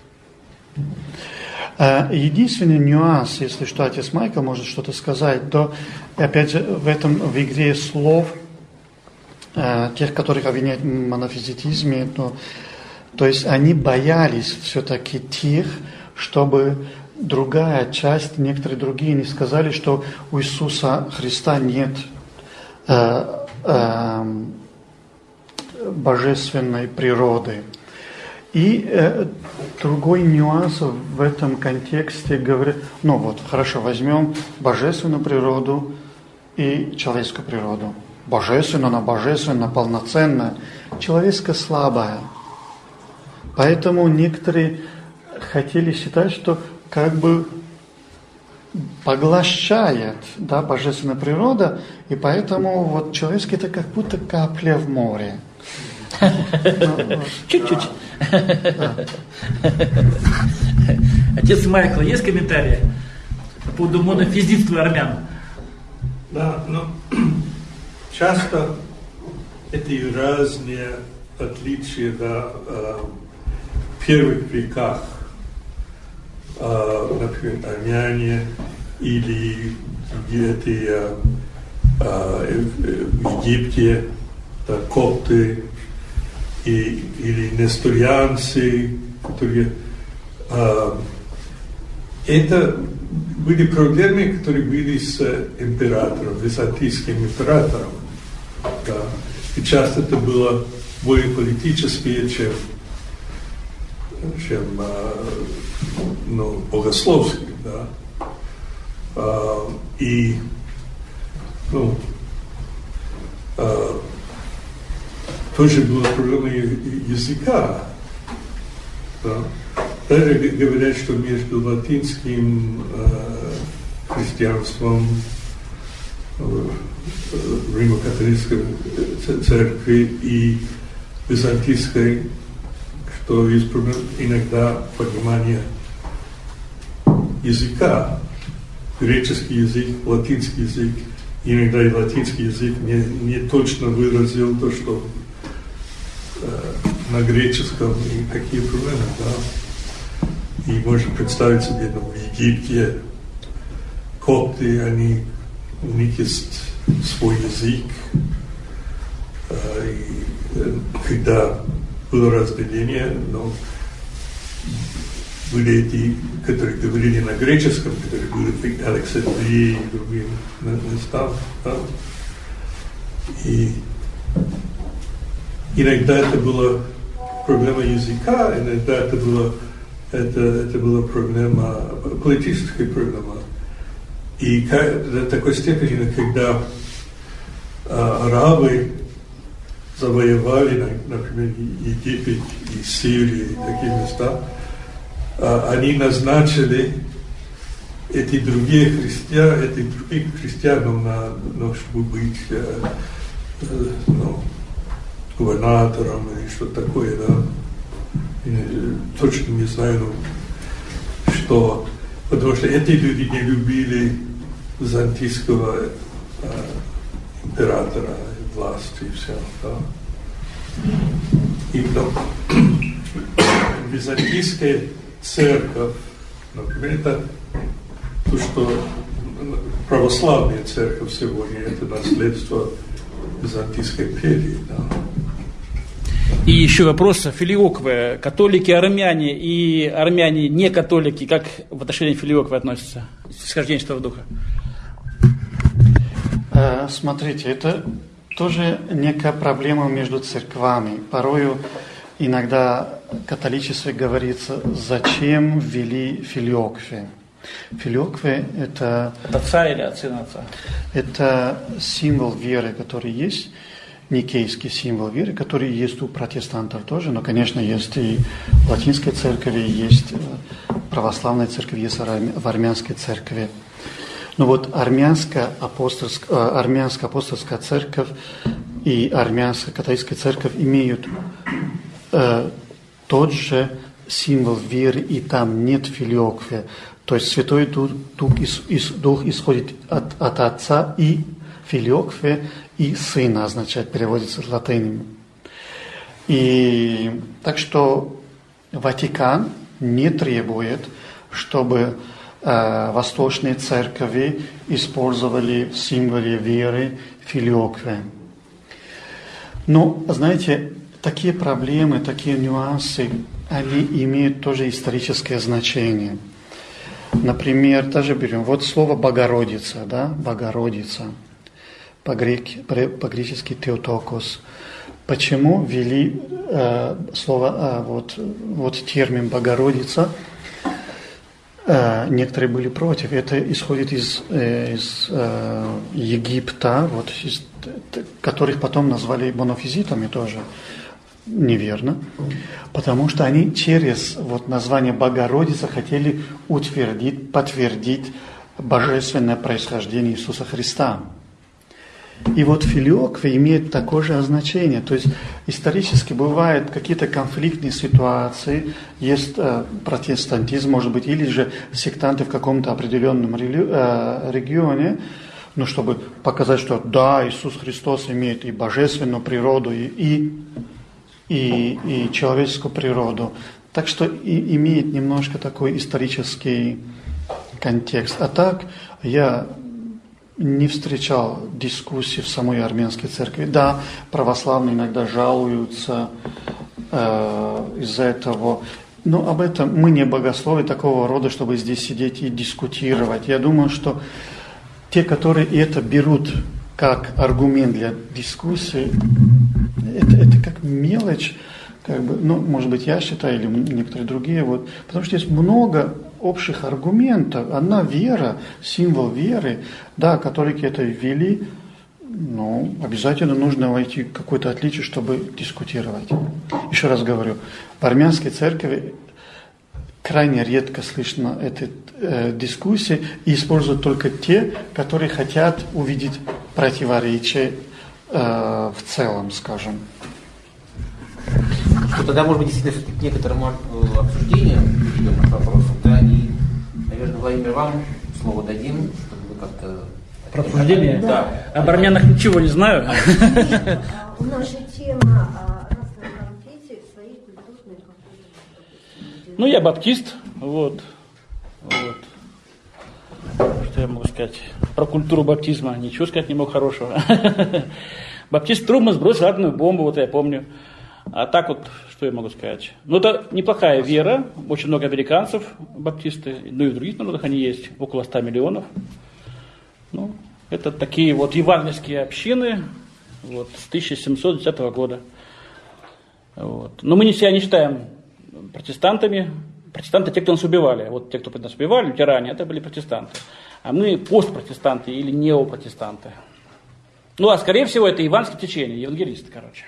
Единственный нюанс, если что, отец Майкл может что-то сказать, то, опять же, в этом, в игре слов, тех, которых обвиняют в монофизитизме, то, то есть они боялись все-таки тех, чтобы другая часть, некоторые другие не сказали, что у Иисуса Христа нет э, э, божественной природы. И э, другой нюанс в этом контексте говорит, ну вот, хорошо, возьмем божественную природу и человеческую природу. Божественная, она божественная, полноценная, человеческая слабая. Поэтому некоторые хотели считать, что как бы поглощает, да, божественная природа, и поэтому вот человеческий это как будто капля в море. Чуть-чуть. Отец Майкл, есть комментарии по поводу монофизитства армян? Да, но часто эти разные отличия, да, в первых веках, например, армяне или где-то в Египте, да, копты и, или несторианцы, которые э, это были проблемы, которые были с императором, византийским императором. Да. И часто это было более политические, чем, чем ну, богословские. Да. И ну, тоже была проблема языка. Да. Даже говорят, что между латинским э, христианством, э, Римо-католической церкви и византийской, что есть проблема иногда понимания языка, греческий язык, латинский язык, иногда и латинский язык не, не точно выразил то, что э, на греческом, и какие проблемы, да. И можно представить себе, ну, в Египте копты, они, у них есть свой язык. И когда было разделение, ну, были эти, которые говорили на греческом, которые были в Александрии и другим местам. Да? И иногда это была проблема языка, иногда это была Это, это была проблема, политическая проблема. И до такой степени, когда а, арабы завоевали, например, Египет и Сирию, и такие места, а, они назначили эти другие христиане, этих других христиан, на, на, чтобы быть а, ну, губернатором или что-то такое, да. Точно не знаю, ну, что, потому что эти люди не любили византийского э, императора, власти и все. Да. И ну, византийская церковь, например, это то, что православная церковь сегодня, это наследство византийской империи. Да. И еще вопрос филиоквы. Католики, армяне и армяне не католики, как в отношении филиоквы относятся? Исхождение Святого Духа. Смотрите, это тоже некая проблема между церквами. Порою иногда католичестве говорится, зачем ввели филиоквы. Филиоквы – это… От отца или от сына отца? Это символ веры, который есть. Никейский символ веры, который есть у протестантов тоже, но, конечно, есть и в латинской церкви, есть в православной церкви, есть в армянской церкви. Но вот армянская апостольская, армянская апостольская церковь и армянская католическая церковь имеют э, тот же символ веры, и там нет филиоквы. То есть Святой Дух, Дух, Дух исходит от, от Отца, и филиокве и сына означает, переводится с латыни. И так что Ватикан не требует, чтобы э, восточные церкви использовали в символе веры филиокве. Но, знаете, такие проблемы, такие нюансы, они имеют тоже историческое значение. Например, даже берем, вот слово «Богородица», да, «Богородица». По-гречески «теотокос». Почему ввели э, слово, э, вот, вот термин «Богородица»? Э, некоторые были против. Это исходит из, э, из э, Египта, вот, из, которых потом назвали монофизитами тоже. Неверно. Потому что они через вот, название «Богородица» хотели утвердить, подтвердить божественное происхождение Иисуса Христа. И вот филиокве имеет такое же значение. То есть исторически бывают какие-то конфликтные ситуации, есть э, протестантизм, может быть, или же сектанты в каком-то определенном рели, э, регионе, но чтобы показать, что да, Иисус Христос имеет и божественную природу, и, и, и, и человеческую природу. Так что и, имеет немножко такой исторический контекст. А так я не встречал дискуссий в самой армянской церкви. Да, православные иногда жалуются э, из-за этого. Но об этом мы не богословы такого рода, чтобы здесь сидеть и дискутировать. Я думаю, что те, которые это берут как аргумент для дискуссии, это, это как мелочь, как бы, ну, может быть, я считаю, или некоторые другие, вот, потому что есть много общих аргументов. Одна вера, символ веры, да, католики это ввели, но обязательно нужно войти в какое-то отличие, чтобы дискутировать. Еще раз говорю, в армянской церкви крайне редко слышно этой э, дискуссии, и используют только те, которые хотят увидеть противоречие э, в целом, скажем. Что тогда, может быть, действительно к некоторому обсуждению перейдем к вопросам, да, и, наверное, Владимир, вам слово дадим, чтобы вы как-то... Про обсуждение? Да. Об армянах ничего не знаю. У нас же тема разных конфессий, своих культурных конфессий. Ну, я баптист, вот. вот. Что я могу сказать? Про культуру баптизма ничего сказать не мог хорошего. Баптист Труман сбросил атомную бомбу, вот я помню. А так вот, что я могу сказать? Ну, это неплохая вера, очень много американцев, баптисты, ну и в других народах они есть, около ста миллионов. Ну, это такие вот евангельские общины вот, с тысяча семьсот десятого года. Вот. Но мы не себя не считаем протестантами. Протестанты те, кто нас убивали. Вот те, кто нас убивали, лютеране, это были протестанты. А мы постпротестанты или неопротестанты. Ну, а скорее всего, это евангельское течение, евангелисты, короче.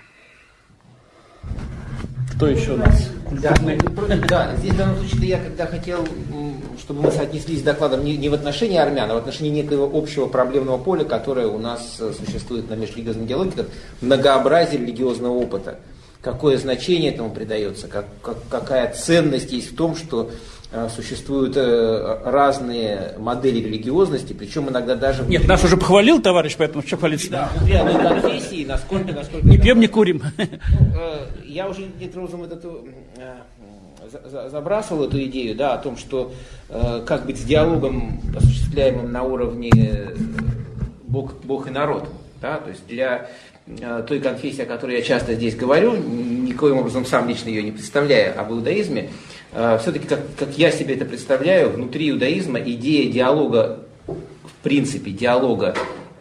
Кто еще у нас? Да, да, здесь в данном случае я когда хотел, чтобы мы соотнеслись с докладом не, не в отношении армян, а в отношении некого общего проблемного поля, которое у нас существует на межрелигиозной диалоге, как многообразие религиозного опыта. Какое значение этому придается, как, как, какая ценность есть в том, что э, существуют э, разные модели религиозности, причем иногда даже... Нет, нас уже похвалил товарищ, поэтому что хвалиться? Да, внутри одной конфессии, насколько... насколько не пьем, не курим. Ну, э, я уже некоторым образом вот эту, э, за, забрасывал эту идею, да, о том, что э, как быть с диалогом, осуществляемым на уровне Бог, Бог и народ. Да, то есть для той конфессии, о которой я часто здесь говорю, никоим образом сам лично ее не представляя об иудаизме, все-таки, как, как я себе это представляю, внутри иудаизма идея диалога, в принципе, диалога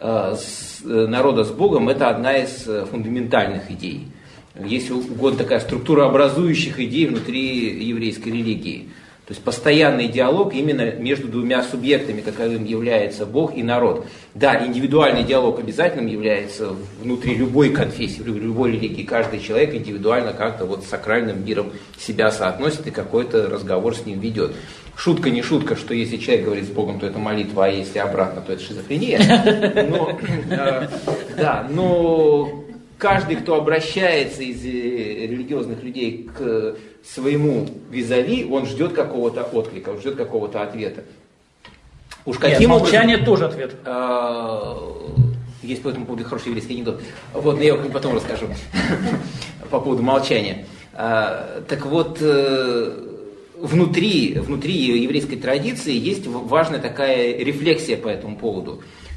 с, народа с Богом, это одна из фундаментальных идей. Если угодно, такая структура образующих идей внутри еврейской религии. То есть постоянный диалог именно между двумя субъектами, каковым является Бог и народ. Да, индивидуальный диалог обязательным является внутри любой конфессии, любой религии. Каждый человек индивидуально как-то вот с сакральным миром себя соотносит и какой-то разговор с ним ведет. Шутка не шутка, что если человек говорит с Богом, то это молитва, а если обратно, то это шизофрения. Но, э, да, но каждый, кто обращается из религиозных людей к своему визави, он ждет какого-то отклика, он ждет какого-то ответа. Уж каким Нет, молчание образом, тоже ответ. Э, есть по этому поводу хороший еврейский анекдот. Вот, но я его потом расскажу по поводу молчания. Э, так вот, э, внутри, внутри еврейской традиции есть важная такая рефлексия по этому поводу,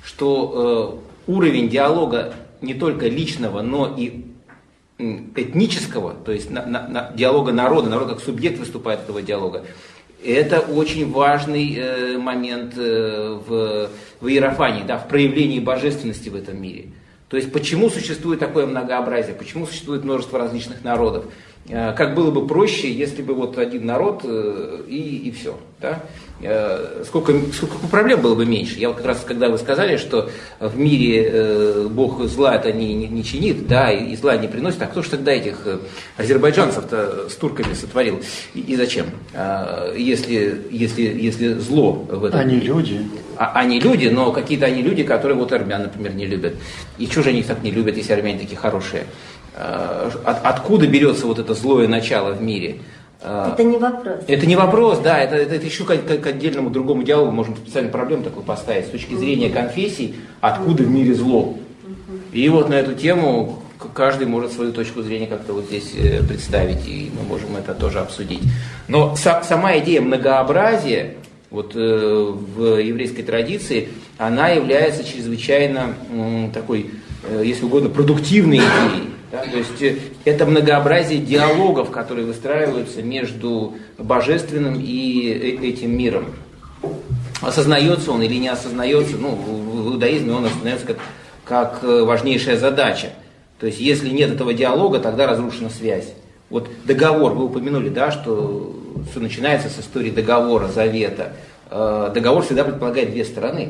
что э, уровень диалога не только личного, но и этнического, то есть на, на, на, диалога народа, народ как субъект выступает этого диалога, это очень важный э, момент э, в, в иерофании, да, в проявлении божественности в этом мире. То есть почему существует такое многообразие, почему существует множество различных народов. Э, как было бы проще, если бы вот один народ э, и, и все. Да? Э, сколько, сколько проблем было бы меньше. Я вот как раз, когда вы сказали, что в мире э, Бог зла это не, не, не чинит, да, и, и зла не приносит, а кто же тогда этих э, азербайджанцев-то с турками сотворил? И, и зачем? Э, если, если, если зло в этом... Они люди. А, они люди, но какие-то они люди, которые вот армян, например, не любят. И чего же они их так не любят, если армяне такие хорошие? Э, от, откуда берется вот это злое начало в мире? Это не вопрос. Это не вопрос, да, это, это, это еще к, к, к отдельному другому диалогу можно специальную проблему такую поставить с точки зрения конфессий, откуда в мире зло. И вот на эту тему каждый может свою точку зрения как-то вот здесь представить, и мы можем это тоже обсудить. Но са, сама идея многообразия вот, э, в еврейской традиции, она является чрезвычайно э, такой, э, если угодно, продуктивной идеей. Да? То есть это многообразие диалогов, которые выстраиваются между божественным и этим миром. Осознается он или не осознается, ну, в иудаизме он осознается как, как важнейшая задача. То есть если нет этого диалога, тогда разрушена связь. Вот договор, вы упомянули, да, что все начинается с истории договора, завета. Договор всегда предполагает две стороны.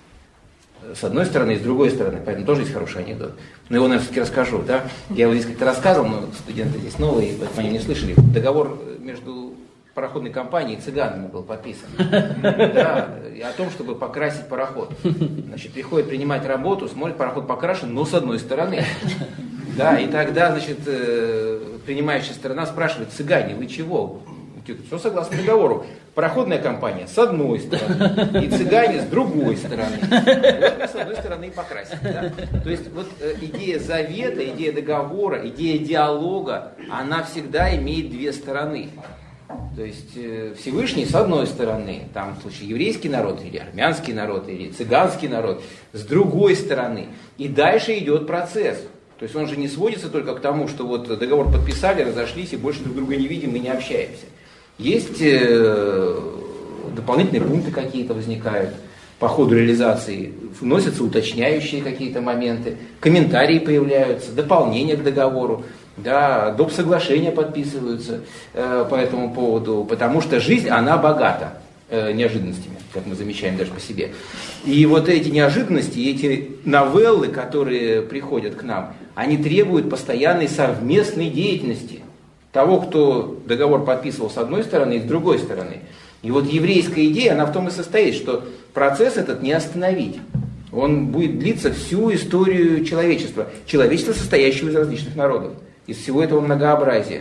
С одной стороны и с другой стороны, поэтому тоже есть хороший анекдот. Но его, наверное, все-таки расскажу. Да? Я его здесь как-то рассказывал, но студенты здесь новые, поэтому они не слышали. Договор между пароходной компанией и цыганами был подписан. Да, и о том, чтобы покрасить пароход. Значит, приходит принимать работу, смотрит, пароход покрашен, но с одной стороны. Да, и тогда, значит, принимающая сторона спрашивает: цыгане, вы чего? Все согласно договору. Пароходная компания с одной стороны, и цыгане с другой стороны. Вот мы с одной стороны и покрасим. Да? То есть вот э, идея завета, идея договора, идея диалога, она всегда имеет две стороны. То есть э, Всевышний с одной стороны, там в случае еврейский народ, или армянский народ, или цыганский народ, с другой стороны. И дальше идет процесс. То есть он же не сводится только к тому, что вот договор подписали, разошлись и больше друг друга не видим и не общаемся. Есть э, дополнительные пункты какие-то возникают по ходу реализации, вносятся уточняющие какие-то моменты, комментарии появляются, дополнения к договору, да, доп. Соглашения подписываются э, по этому поводу, потому что жизнь, она богата э, неожиданностями, как мы замечаем даже по себе. И вот эти неожиданности, эти новеллы, которые приходят к нам, они требуют постоянной совместной деятельности того, кто договор подписывал с одной стороны и с другой стороны. И вот еврейская идея, она в том и состоит, что процесс этот не остановить. Он будет длиться всю историю человечества. Человечество, состоящего из различных народов, из всего этого многообразия.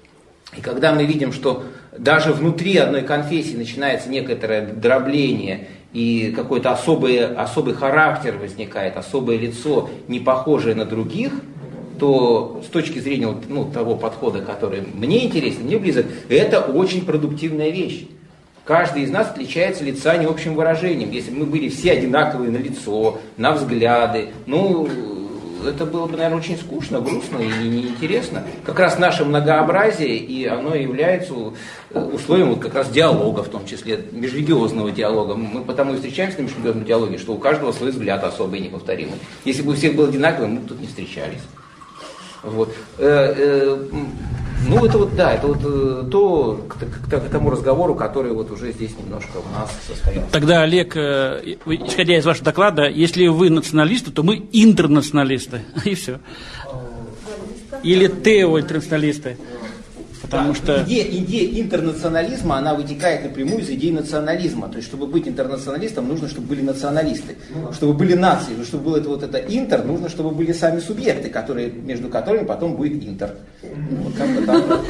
И когда мы видим, что даже внутри одной конфессии начинается некоторое дробление, и какой-то особый, особый характер возникает, особое лицо, не похожее на других, то с точки зрения ну, того подхода, который мне интересен, мне близок, это очень продуктивная вещь. Каждый из нас отличается лица не общим выражением. Если бы мы были все одинаковые на лицо, на взгляды, ну, это было бы, наверное, очень скучно, грустно и неинтересно. Как раз наше многообразие, и оно является условием вот как раз диалога, в том числе межрелигиозного диалога. Мы потому и встречаемся на межрелигиозном диалоге, что у каждого свой взгляд особый и неповторимый. Если бы у всех было одинаково, мы бы тут не встречались. Вот. Ну, это вот, да, это вот то, к, к, к тому разговору, который вот уже здесь немножко у нас состоялся. Тогда, Олег, исходя из вашего доклада, если вы националисты, то мы интернационалисты, и все. Или теоинтернационалисты. Потому да, что... идея, идея интернационализма, она вытекает напрямую из идеи национализма. То есть, чтобы быть интернационалистом, нужно, чтобы были националисты. Чтобы были нации, чтобы было это, вот это интер, нужно, чтобы были сами субъекты, которые, между которыми потом будет интер. Вот как-то так.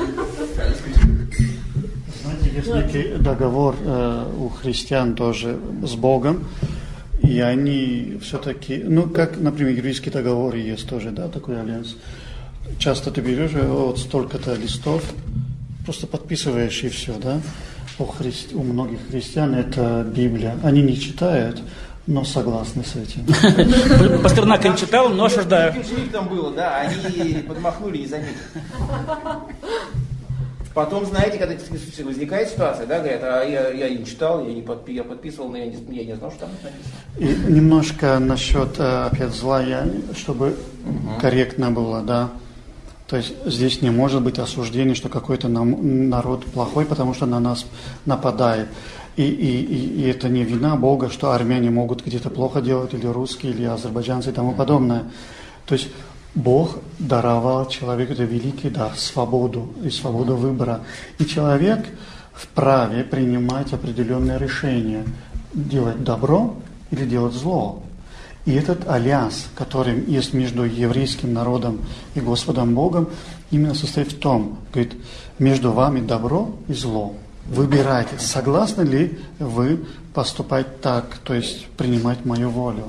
Знаете, есть некий договор э, у христиан тоже с Богом, и они все-таки, ну, как, например, еврейский договор есть тоже, да, такой альянс. Часто ты берешь вот столько-то листов, просто подписываешь и все, да? У, христи... у многих христиан это Библия. Они не читают, но согласны с этим. Пастернака не читал, но осуждаю. Там было, да, они подмахнули и заметили. Потом, знаете, когда возникает ситуация, да, говорят, а я, я не читал, я, не подпи, я подписывал, но я не, я не знал, что там написано. И немножко насчет, опять, зла, чтобы угу. корректно было, да. То есть здесь не может быть осуждения, что какой-то нам, народ плохой, потому что на нас нападает. И, и, и, и это не вина Бога, что армяне могут где-то плохо делать, или русские, или азербайджанцы и тому подобное. То есть Бог даровал человеку это великий дар, свободу и свободу выбора. И человек вправе принимать определенные решения, делать добро или делать зло. И этот альянс, который есть между еврейским народом и Господом Богом, именно состоит в том, говорит, между вами добро и зло. Выбирайте, согласны ли вы поступать так, то есть принимать мою волю.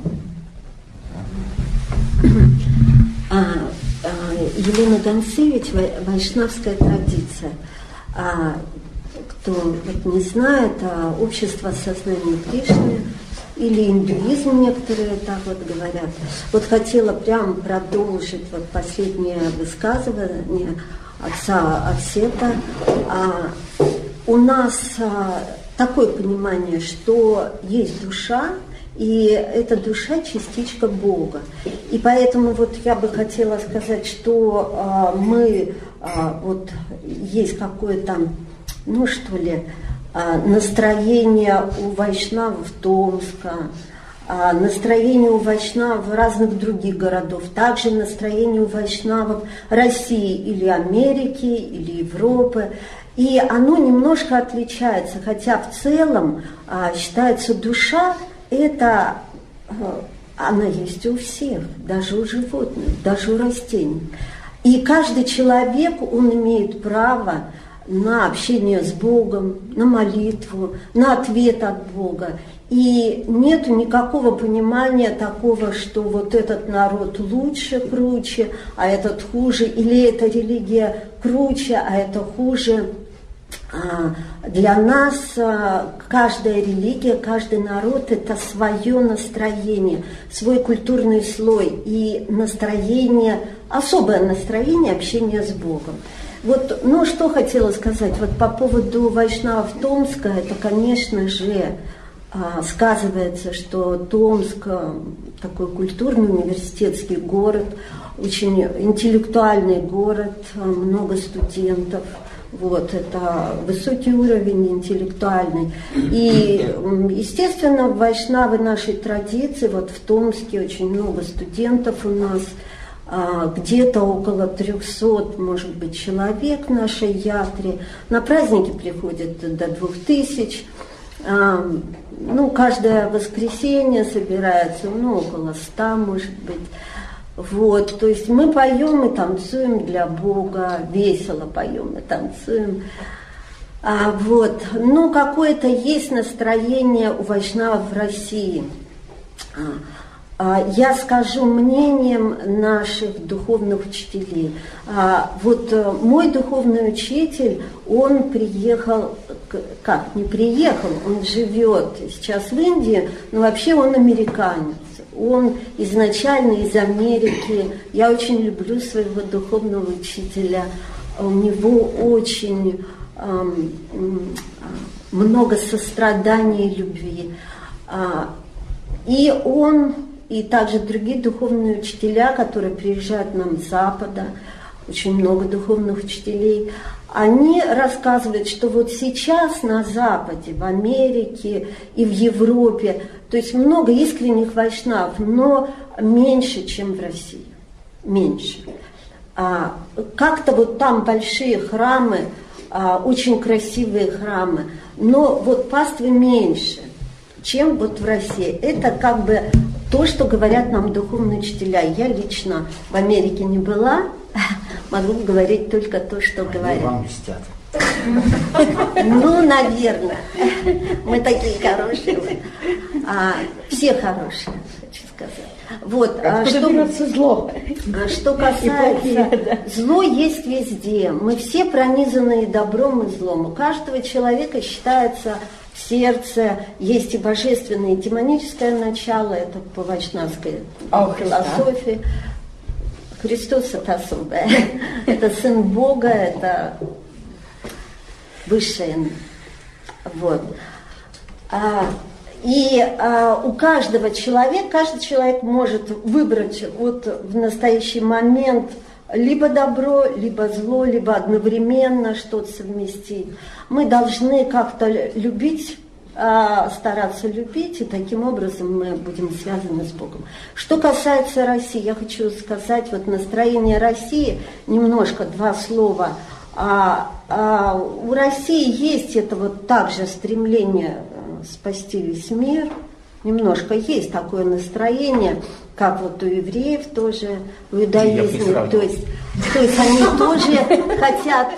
А, а, Елена Донцевич, вайшнавская традиция. А, кто вот не знает, а, общество сознания Кришны, или индуизм, некоторые так вот говорят. Вот хотела прям продолжить вот последнее высказывание отца Арсета. А, у нас а, такое понимание, что есть душа, и эта душа частичка Бога. И поэтому вот я бы хотела сказать, что а, мы, а, вот есть какое-то, ну что ли, а, настроение у вайшнавов Томска, а, настроение у вайшнавов разных других городов, также настроение у вайшнавов России или Америки, или Европы. И оно немножко отличается, хотя в целом а, считается душа, это, она есть у всех, даже у животных, даже у растений. И каждый человек, он имеет право на общение с Богом, на молитву, на ответ от Бога. И нет никакого понимания такого, что вот этот народ лучше, круче, а этот хуже, или эта религия круче, а это хуже. Для нас каждая религия, каждый народ – это свое настроение, свой культурный слой и настроение, особое настроение общения с Богом. Вот, ну, что хотела сказать, вот по поводу вайшнавов Томска, это, конечно же, сказывается, что Томск такой культурный университетский город, очень интеллектуальный город, много студентов. Вот, это высокий уровень интеллектуальный. И, естественно, вайшнавы нашей традиции, вот в Томске очень много студентов у нас, где-то около трехсот, может быть, человек в нашей ятре. На праздники приходят до двух тысяч. Ну, каждое воскресенье собирается, ну, около ста, может быть. Вот, то есть мы поем и танцуем для Бога, весело поем и танцуем. А, вот, ну, какое-то есть настроение у вайшнавов в России. А, а, я скажу мнением наших духовных учителей. А, вот мой духовный учитель, он приехал, как, не приехал, он живет сейчас в Индии, но вообще он американец. Он изначально из Америки. Я очень люблю своего духовного учителя. У него очень эм, много сострадания и любви. А, и он, и также другие духовные учителя, которые приезжают нам с Запада, очень много духовных учителей, они рассказывают, что вот сейчас на Западе, в Америке и в Европе, то есть много искренних вайшнавов, но меньше, чем в России. Меньше. А, как-то вот там большие храмы, а, очень красивые храмы, но вот паствы меньше, чем вот в России. Это как бы то, что говорят нам духовные учителя. Я лично в Америке не была, могу говорить только то, что Они говорят. вам мстят. Ну, наверное. Мы такие хорошие. А, все хорошие, хочу сказать. Вот, а что, берется зло? Что касается, зло есть везде. Мы все пронизаны и добром, и злом. У каждого человека считается в сердце есть и божественное, и демоническое начало. Это по вайшнавской философии. Христос это особое. Это Сын Бога, это высшее. Вот. А, и а, у каждого человека, каждый человек может выбрать вот в настоящий момент либо добро, либо зло, либо одновременно что-то совместить. Мы должны как-то любить, а, стараться любить, и таким образом мы будем связаны с Богом. Что касается России, я хочу сказать, вот настроение России, немножко два слова. А, а, у России есть это вот также стремление спасти весь мир, немножко есть такое настроение, как вот у евреев тоже, в иудаизме, то есть, то есть они тоже хотят,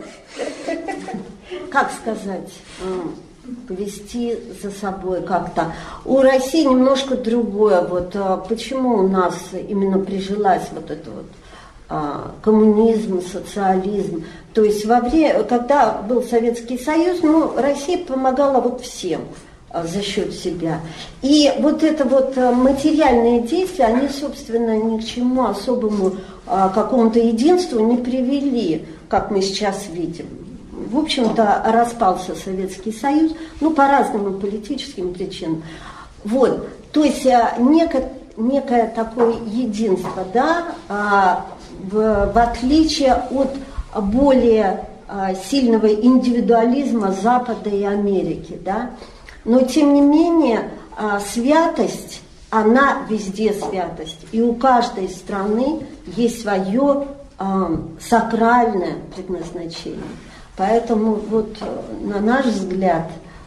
как сказать, повести за собой как-то. У России немножко другое, вот почему у нас именно прижилась вот эта вот коммунизм, социализм. То есть во время, когда был Советский Союз, ну, Россия помогала вот всем. за счет себя. И вот это вот материальные действия, они, собственно, ни к чему особому какому-то единству не привели, как мы сейчас видим. В общем-то, распался Советский Союз, ну, по разным политическим причинам. Вот, то есть некое, некое такое единство, да, в, в отличие от более сильного индивидуализма Запада и Америки, да. Но, тем не менее, святость, она везде святость. И у каждой страны есть свое сакральное предназначение. Поэтому, вот, на наш взгляд,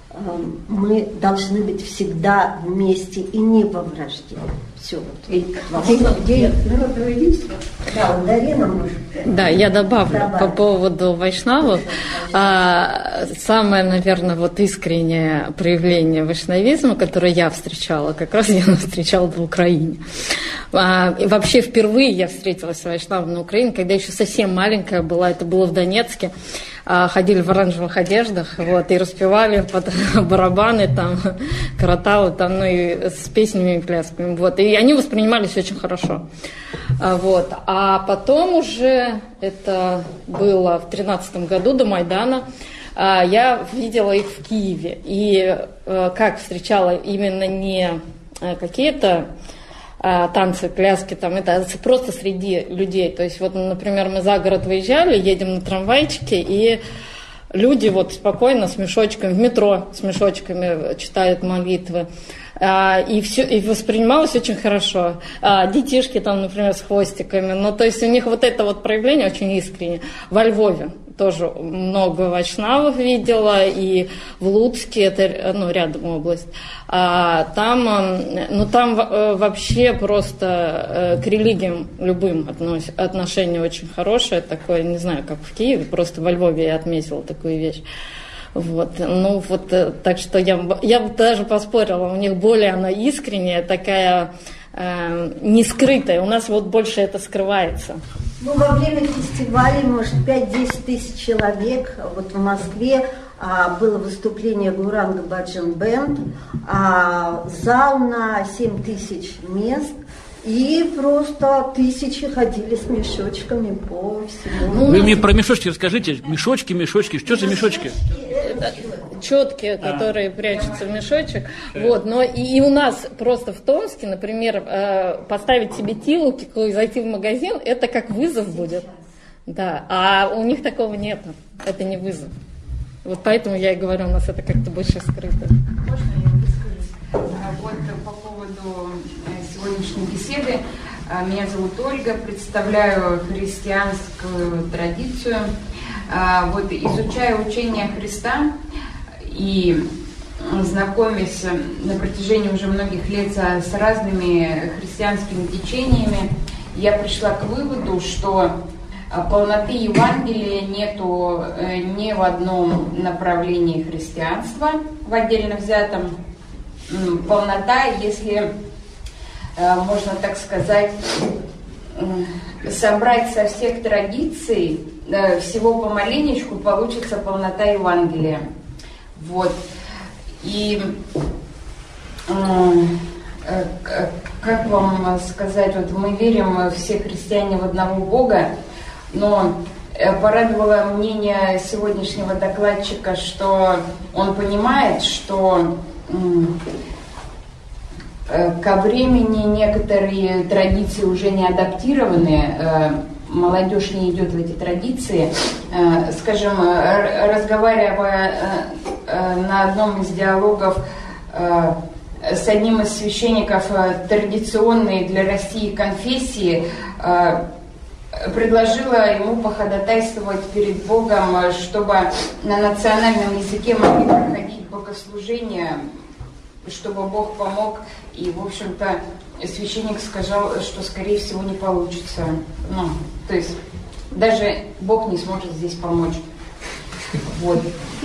мы должны быть всегда вместе и не во вражде. Все. И где народного единства? Да, вот Дарина может. Да, я добавлю Добавь. по поводу вайшнавов. А, самое, наверное, вот искреннее проявление вайшнавизма, которое я встречала, как раз я встречала в Украине. А, и вообще впервые я встретилась с вайшнавом на Украине, когда еще совсем маленькая была, это было в Донецке. Ходили в оранжевых одеждах, вот, и распевали под барабаны, там, караталы, там, ну, и с песнями и плясками, вот, и они воспринимались очень хорошо, вот, а потом уже, это было в тринадцатом году, до Майдана, я видела их в Киеве, и как встречала именно не какие-то танцы, пляски, там, это просто среди людей. То есть, вот, например, мы за город выезжали, едем на трамвайчике, и люди вот спокойно с мешочками, в метро с мешочками читают молитвы. И, все, и воспринималось очень хорошо. Детишки там, например, с хвостиками. Ну, то есть у них вот это вот проявление очень искреннее. Во Львове тоже много вайшнавов видела, и в Луцке, это, ну, рядом область. А там, ну, там вообще просто к религиям любым относ, отношение очень хорошее, такое, не знаю, как в Киеве, просто во Львове я отметила такую вещь. Вот, ну вот, так что я, я бы даже поспорила, у них более она искренняя, такая э, не скрытая, у нас вот больше это скрывается. Ну, во время фестиваля, может, пять-десять тысяч человек, вот в Москве а, было выступление Гауранга Баджан Бэнд, а, зал на семь тысяч мест, и просто тысячи ходили с мешочками по всему. Вы мне про мешочки расскажите. Мешочки, мешочки. Что за мешочки? Четкие, которые а. прячутся в мешочек. Да. Вот, но и, и у нас просто в Томске, например, э, поставить себе тилуки, зайти в магазин, это как вызов будет. Да, а у них такого нет. Это не вызов. Вот поэтому я и говорю, у нас это как-то больше скрыто. Можно я выскажусь? Вот по поводу сегодняшней беседы. Меня зовут Ольга, представляю христианскую традицию. Вот, изучая учение Христа и знакомясь на протяжении уже многих лет с разными христианскими течениями, я пришла к выводу, что полноты Евангелия нету ни в одном направлении христианства, в отдельно взятом. Полнота, если можно так сказать, собрать со всех традиций, всего помаленечку, получится полнота Евангелия. Вот. И э, как вам сказать, вот мы верим все христиане в одного Бога, но порадовало мнение сегодняшнего докладчика, что он понимает, что э, ко времени некоторые традиции уже не адаптированы, э, молодежь не идет в эти традиции. Скажем, разговаривая на одном из диалогов с одним из священников традиционной для России конфессии, предложила ему походатайствовать перед Богом, чтобы на национальном языке могли проходить богослужения, чтобы Бог помог. И, в общем-то, священник сказал, что, скорее всего, не получится. Ну, то есть, даже Бог не сможет здесь помочь. Вот.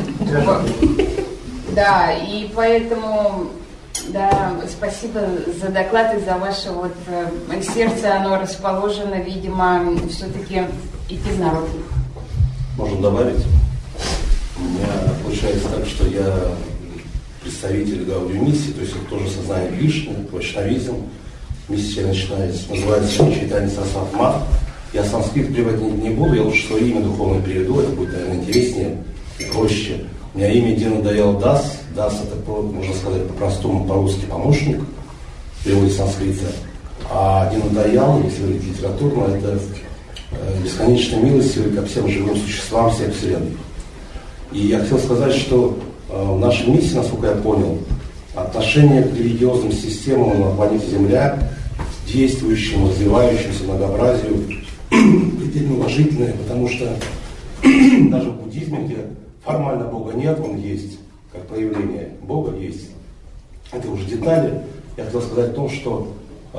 Да, и поэтому, да, спасибо за доклад и за ваше вот сердце, оно расположено, видимо, все-таки идти в народ. Можно добавить? У меня получается так, что я представители гаудио-миссии, то есть это тоже сознание Кришны, вайшнавизм. Миссия начинается, называется «Чайтанья Сарасвати Мат». Я санскрит переводить не буду, я лучше свое имя духовное переведу, это будет, наверное, интереснее и проще. У меня имя Дина Даял Дас. Дас — это, можно сказать, по-простому, по-русски помощник в переводе санскрита. А Дина Даял, если говорить литературно, это бесконечно милостивый ко всем живым существам всех вселенных. И я хотел сказать, что в нашей миссии, насколько я понял, отношение к религиозным системам на планете Земля, действующему, развивающемуся многообразию, предельно уважительное, потому что даже в буддизме, где формально Бога нет, он есть, как проявление Бога есть. Это уже детали. Я хотел сказать о том, что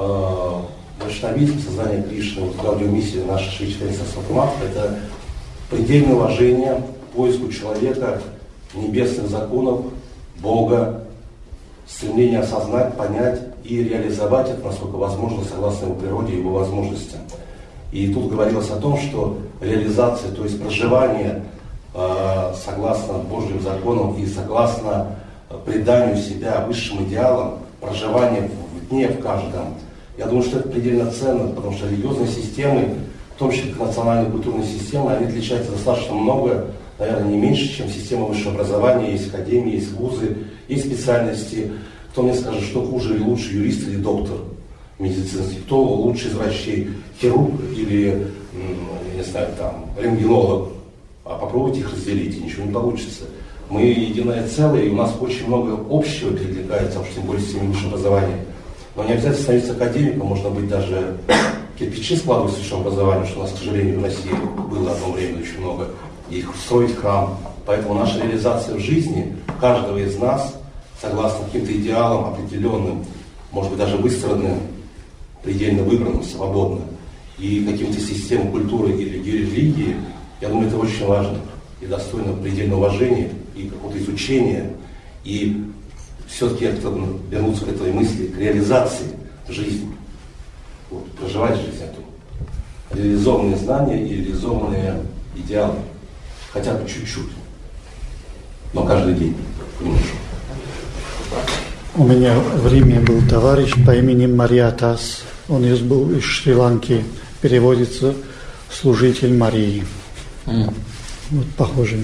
э, вайшнавизм, сознание Кришны, вот гаудио-миссия наша Шри Чайтанья Сарасвати Мат — это предельное уважение к поиску человека, небесных законов, Бога, стремление осознать, понять и реализовать это, насколько возможно, согласно его природе и его возможностям. И тут говорилось о том, что реализация, то есть проживание э, согласно Божьим законам и согласно преданию себя высшим идеалам, проживание в дне в каждом, я думаю, что это предельно ценно, потому что религиозные системы, в том числе национальные культурные системы, они отличаются достаточно много, наверное, не меньше, чем система высшего образования. Есть академии, есть вузы, есть специальности. Кто мне скажет, что хуже или лучше, юрист или доктор медицинский, кто лучше из врачей, хирург или, не знаю, там, рентгенолог. А попробуйте их разделить, и ничего не получится. Мы единое целое, и у нас очень много общего перекликается, уж тем более с системой высшего образования. Но не обязательно становиться академиком, можно быть даже кирпичи складывать с высшим образованием, что у нас, к сожалению, в России было одно время очень много, и их строить храм. Поэтому наша реализация в жизни каждого из нас, согласно каким-то идеалам определенным, может быть даже выстроенным, предельно выбранным, свободно, и каким-то системам культуры или религии, я думаю, это очень важно и достойно предельного уважения и какого-то изучения. И все-таки я хотел вернуться к этой мысли, к реализации жизни. Вот, проживать жизнь эту. Реализованные знания и реализованные идеалы. Хотя бы чуть-чуть. Но каждый день. Немножко. У меня в Риме был товарищ по имени Мариатас. Он из, был из Шри-Ланки. Переводится «служитель Марии». Mm. Вот похоже.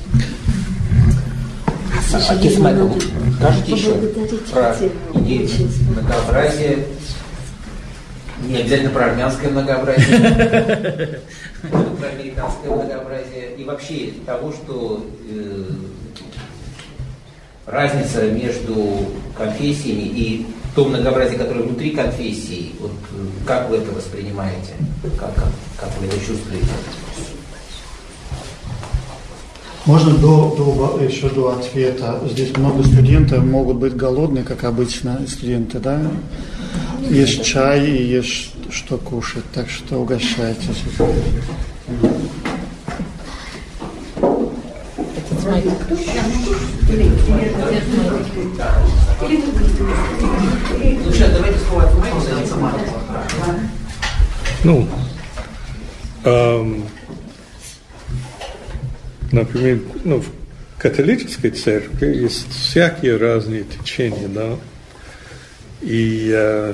Отец Майкл, скажите еще про идею многообразия, не обязательно про армянское многообразие, про американское многообразие и вообще того, что э, разница между конфессиями и то многообразие, которое внутри конфессии, вот, как вы это воспринимаете, как, как, как вы это чувствуете? Можно до, до, еще до ответа. Здесь много студентов могут быть голодны, как обычно студенты, да? Есть чай и есть что кушать, так что угощайтесь. Ну, эм, например, ну, в католической церкви есть всякие разные течения, да, и э,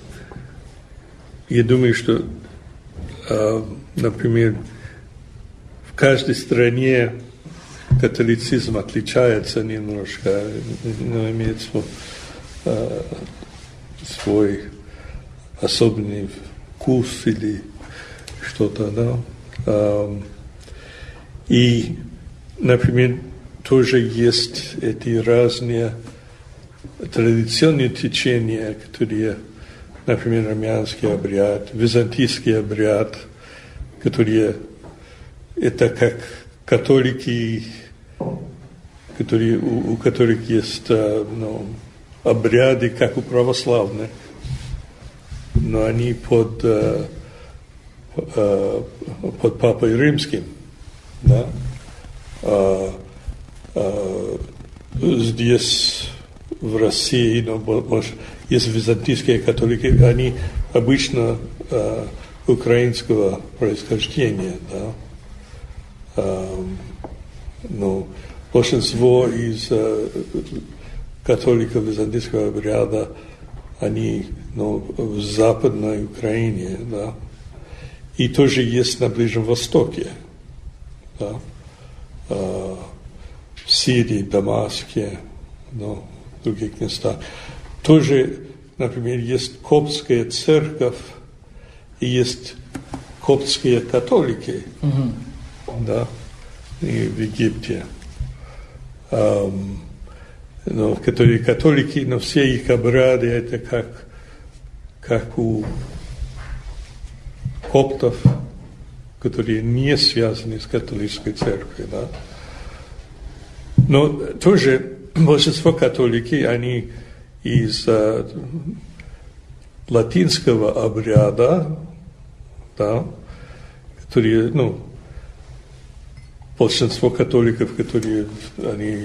я думаю, что, э, например, в каждой стране католицизм отличается немножко, но имеет свой, э, свой особенный вкус или что-то, да. Э, И, например, тоже есть эти разные традиционные течения, которые, например, армянский обряд, византийский обряд, которые это как католики, которые, у, у которых есть ну, обряды, как у православных, но они под, под Папой Римским. Да? А, а, здесь в России, ну, может, есть византийские католики, они обычно а, украинского происхождения, да? а, ну, большинство из а, католиков византийского обряда, они ну, в Западной Украине, да, и тоже есть на Ближнем Востоке, да, в Сирии, Дамаске, ну, в других местах. Тоже, например, есть коптская церковь и есть коптские католики, mm-hmm. да, и в Египте, um, но, которые католики, но все их обряды это как, как у коптов, которые не связаны с католической церковью, да. Но тоже большинство католики, они из uh, латинского обряда, да, которые, ну, большинство католиков, которые, они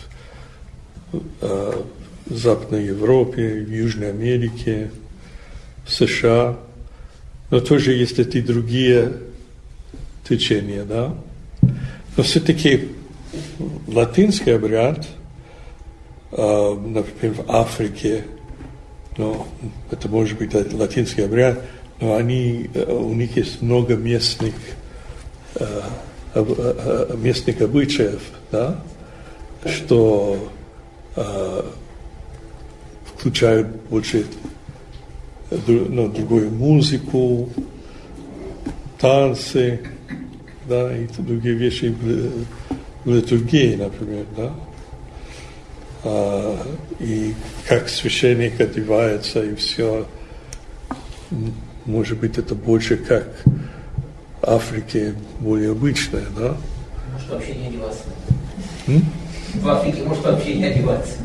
uh, в Западной Европе, в Южной Америке, в США, но тоже есть эти другие течения, да. Но все-таки латинский обряд, uh, например, в Африке, ну, это может быть латинский обряд, но они, у них есть много местных, uh, местных обычаев, да, что uh, включают больше ну, другую музыку, танцы, да, и другие вещи в, в литургии, например, да. А, и как священник одевается, и все. Может быть, это больше как в Африке более обычное, да? Может вообще не одеваться. М? В Африке может вообще не одеваться.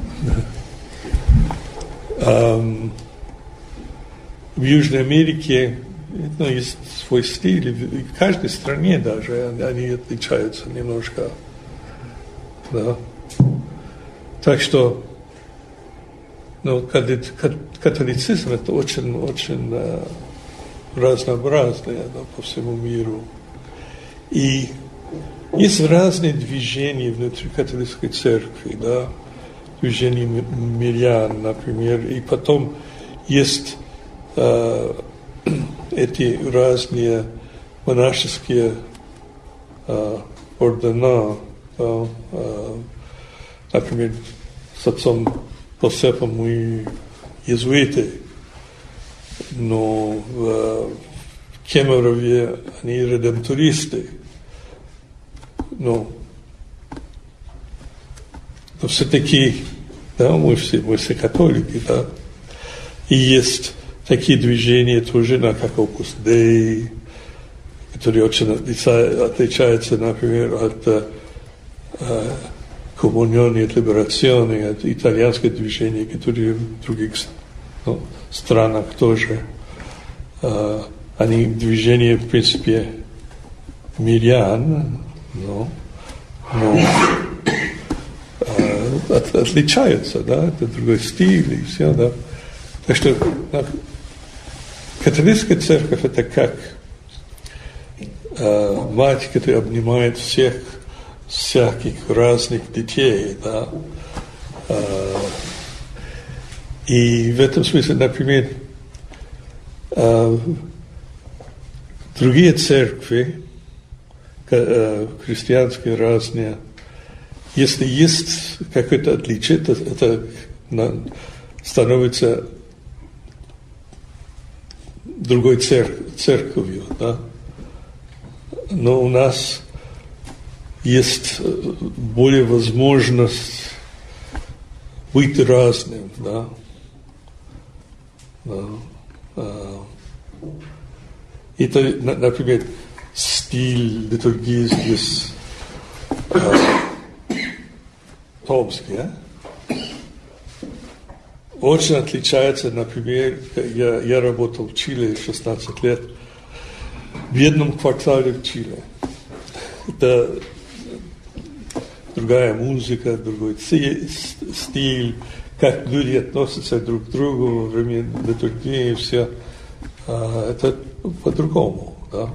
Um, в Южной Америке ну, есть свой стиль, и в каждой стране даже они отличаются немножко. Да. Так что ну, католицизм это очень, очень uh, разнообразное да, по всему миру. И есть разные движения внутри католической церкви, да, движение мирян, например, и потом есть э, эти разные монашеские э, ордена, да, э, например, с отцом Посепом мы иезуиты, но в Кемерове они редемтористы, но но все-таки, да, мы все, мы все католики, да, и есть такие движения тоже, да, как Opus Dei, которые очень отличаются, например, от э, Comunione et Liberazione, от итальянского движения, которые в других ну, странах тоже, э, они движения, в принципе, мирян, но, но От, отличаются, да, это другой стиль и все, да. Так что да, католическая церковь это как э, мать, которая обнимает всех всяких разных детей, да. Э, и в этом смысле, например, э, другие церкви, э, христианские разные, если есть какое-то отличие, это, это становится другой церк, церковью, да. Но у нас есть более возможность быть разным, да. Это, например, стиль литургии здесь Томский, а? Очень отличается, например, я, я работал в Чили шестнадцать лет, в бедном квартале в Чили. Это другая музыка, другой стиль, как люди относятся друг к другу во время литургии, все. Это по-другому, да.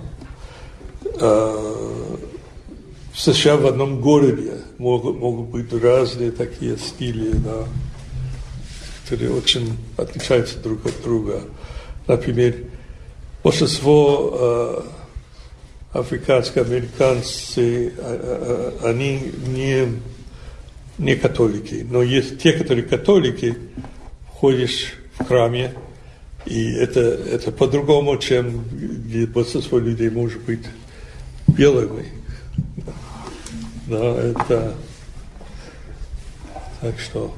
В США в одном городе могут, могут быть разные такие стили, да. которые очень отличаются друг от друга. Например, большинство э, африканско-американцы, э, э, они не, не католики, но есть те, которые католики, ходишь в храме, и это, это по-другому, чем где большинство людей может быть белыми. Да, это так что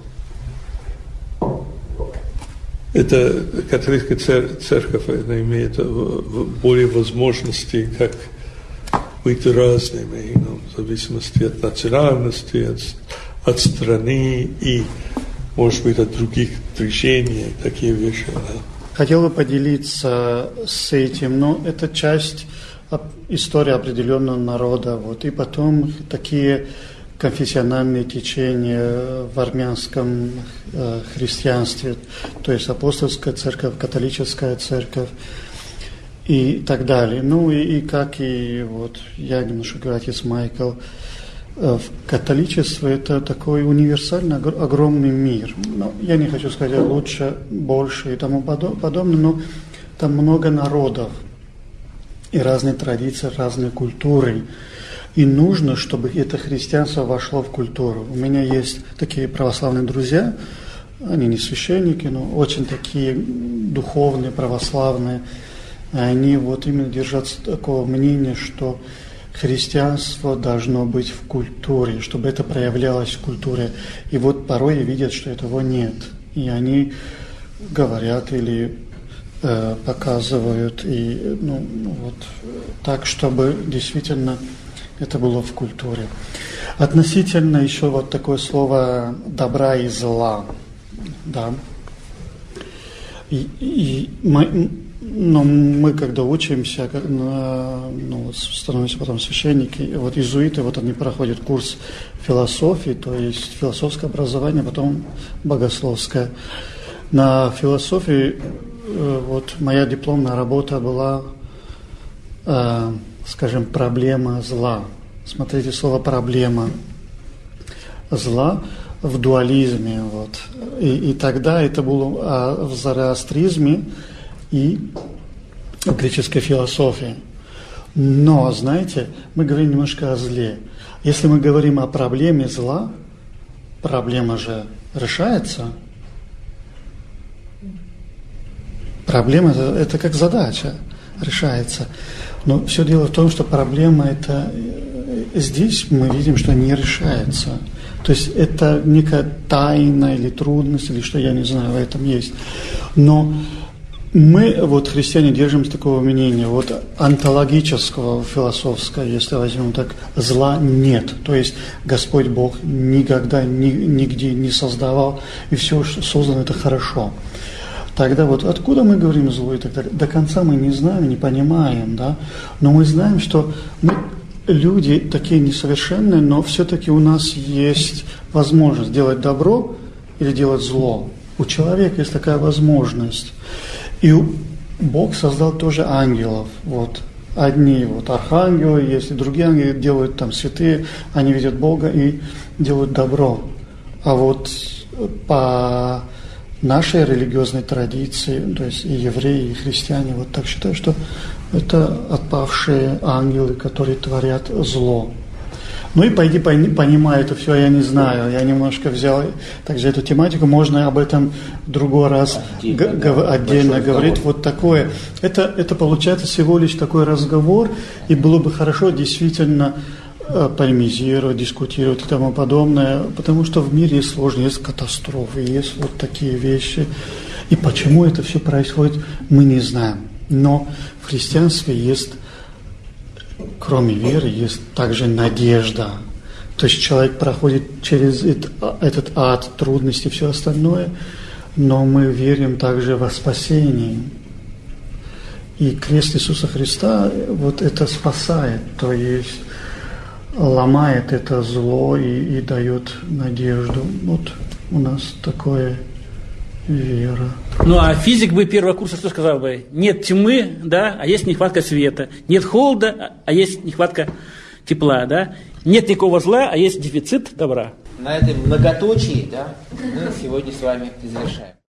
это католическая церковь, она имеет более возможностей, как быть разными, ну, в зависимости от национальности, от, от страны и, может быть, от других движений, такие вещи. Да. Хотел бы поделиться с этим, но это часть истории определенного народа. Вот. И потом такие конфессиональные течения в армянском э, христианстве, то есть апостольская церковь, католическая церковь и так далее. Ну и, и как и вот я немножко говорю, отец Майкл, э, католичество это такой универсальный огромный мир. Ну, я не хочу сказать лучше, больше и тому подобное, но там много народов и разные традиции, разные культуры. И нужно, чтобы это христианство вошло в культуру. У меня есть такие православные друзья, они не священники, но очень такие духовные, православные. Они вот именно держатся такого мнения, что христианство должно быть в культуре, чтобы это проявлялось в культуре. И вот порой видят, что этого нет. И они говорят или э, показывают, и, ну, вот, так, чтобы действительно это было в культуре. Относительно еще вот такое слово добра и зла. Да. И, и мы, но мы когда учимся, ну, становимся потом священники, вот иезуиты, вот они проходят курс философии, то есть философское образование, потом богословское. На философии вот моя дипломная работа была, скажем, проблема зла. Смотрите, слово проблема зла в дуализме. Вот. И, и тогда это было а, в зороастризме и в греческой философии. Но, знаете, мы говорим немножко о зле. Если мы говорим о проблеме зла, проблема же решается. Проблема это, это как задача решается. Но все дело в том, что проблема это здесь мы видим, что не решается. То есть это некая тайна или трудность, или что, я не знаю, в этом есть. Но мы, вот христиане, держимся такого мнения, вот онтологического, философского, если возьмем так, зла нет. То есть Господь Бог никогда, ни, нигде не создавал, и все, что создано, это хорошо. Тогда вот откуда мы говорим зло и так далее? До конца мы не знаем, не понимаем, да? Но мы знаем, что мы люди такие несовершенные, но все-таки у нас есть возможность делать добро или делать зло. У человека есть такая возможность. И Бог создал тоже ангелов. Вот. Одни вот архангелы есть, и другие ангелы делают там святые, они видят Бога и делают добро. А вот по нашей религиозной традиции, то есть и евреи, и христиане, вот так считают, что это отпавшие ангелы, которые творят зло. Ну и пойди понимай это все, я не знаю, я немножко взял также эту тематику, можно об этом в другой раз отдельно, г- да, отдельно говорить, вот такое. Это, это получается всего лишь такой разговор, и было бы хорошо действительно полемизировать, дискутировать и тому подобное, потому что в мире есть сложные, есть катастрофы, есть вот такие вещи. И почему это все происходит, мы не знаем. Но в христианстве есть, кроме веры, есть также надежда. То есть человек проходит через этот ад, трудности и все остальное, но мы верим также во спасение. И крест Иисуса Христа вот это спасает, то есть ломает это зло и, и дает надежду. Вот у нас такое вера. Ну а физик бы первого курса что сказал бы? Нет тьмы, да, а есть нехватка света. Нет холода, а есть нехватка тепла, да. Нет никакого зла, а есть дефицит добра. на этой многоточии, да, мы сегодня с вами и завершаем.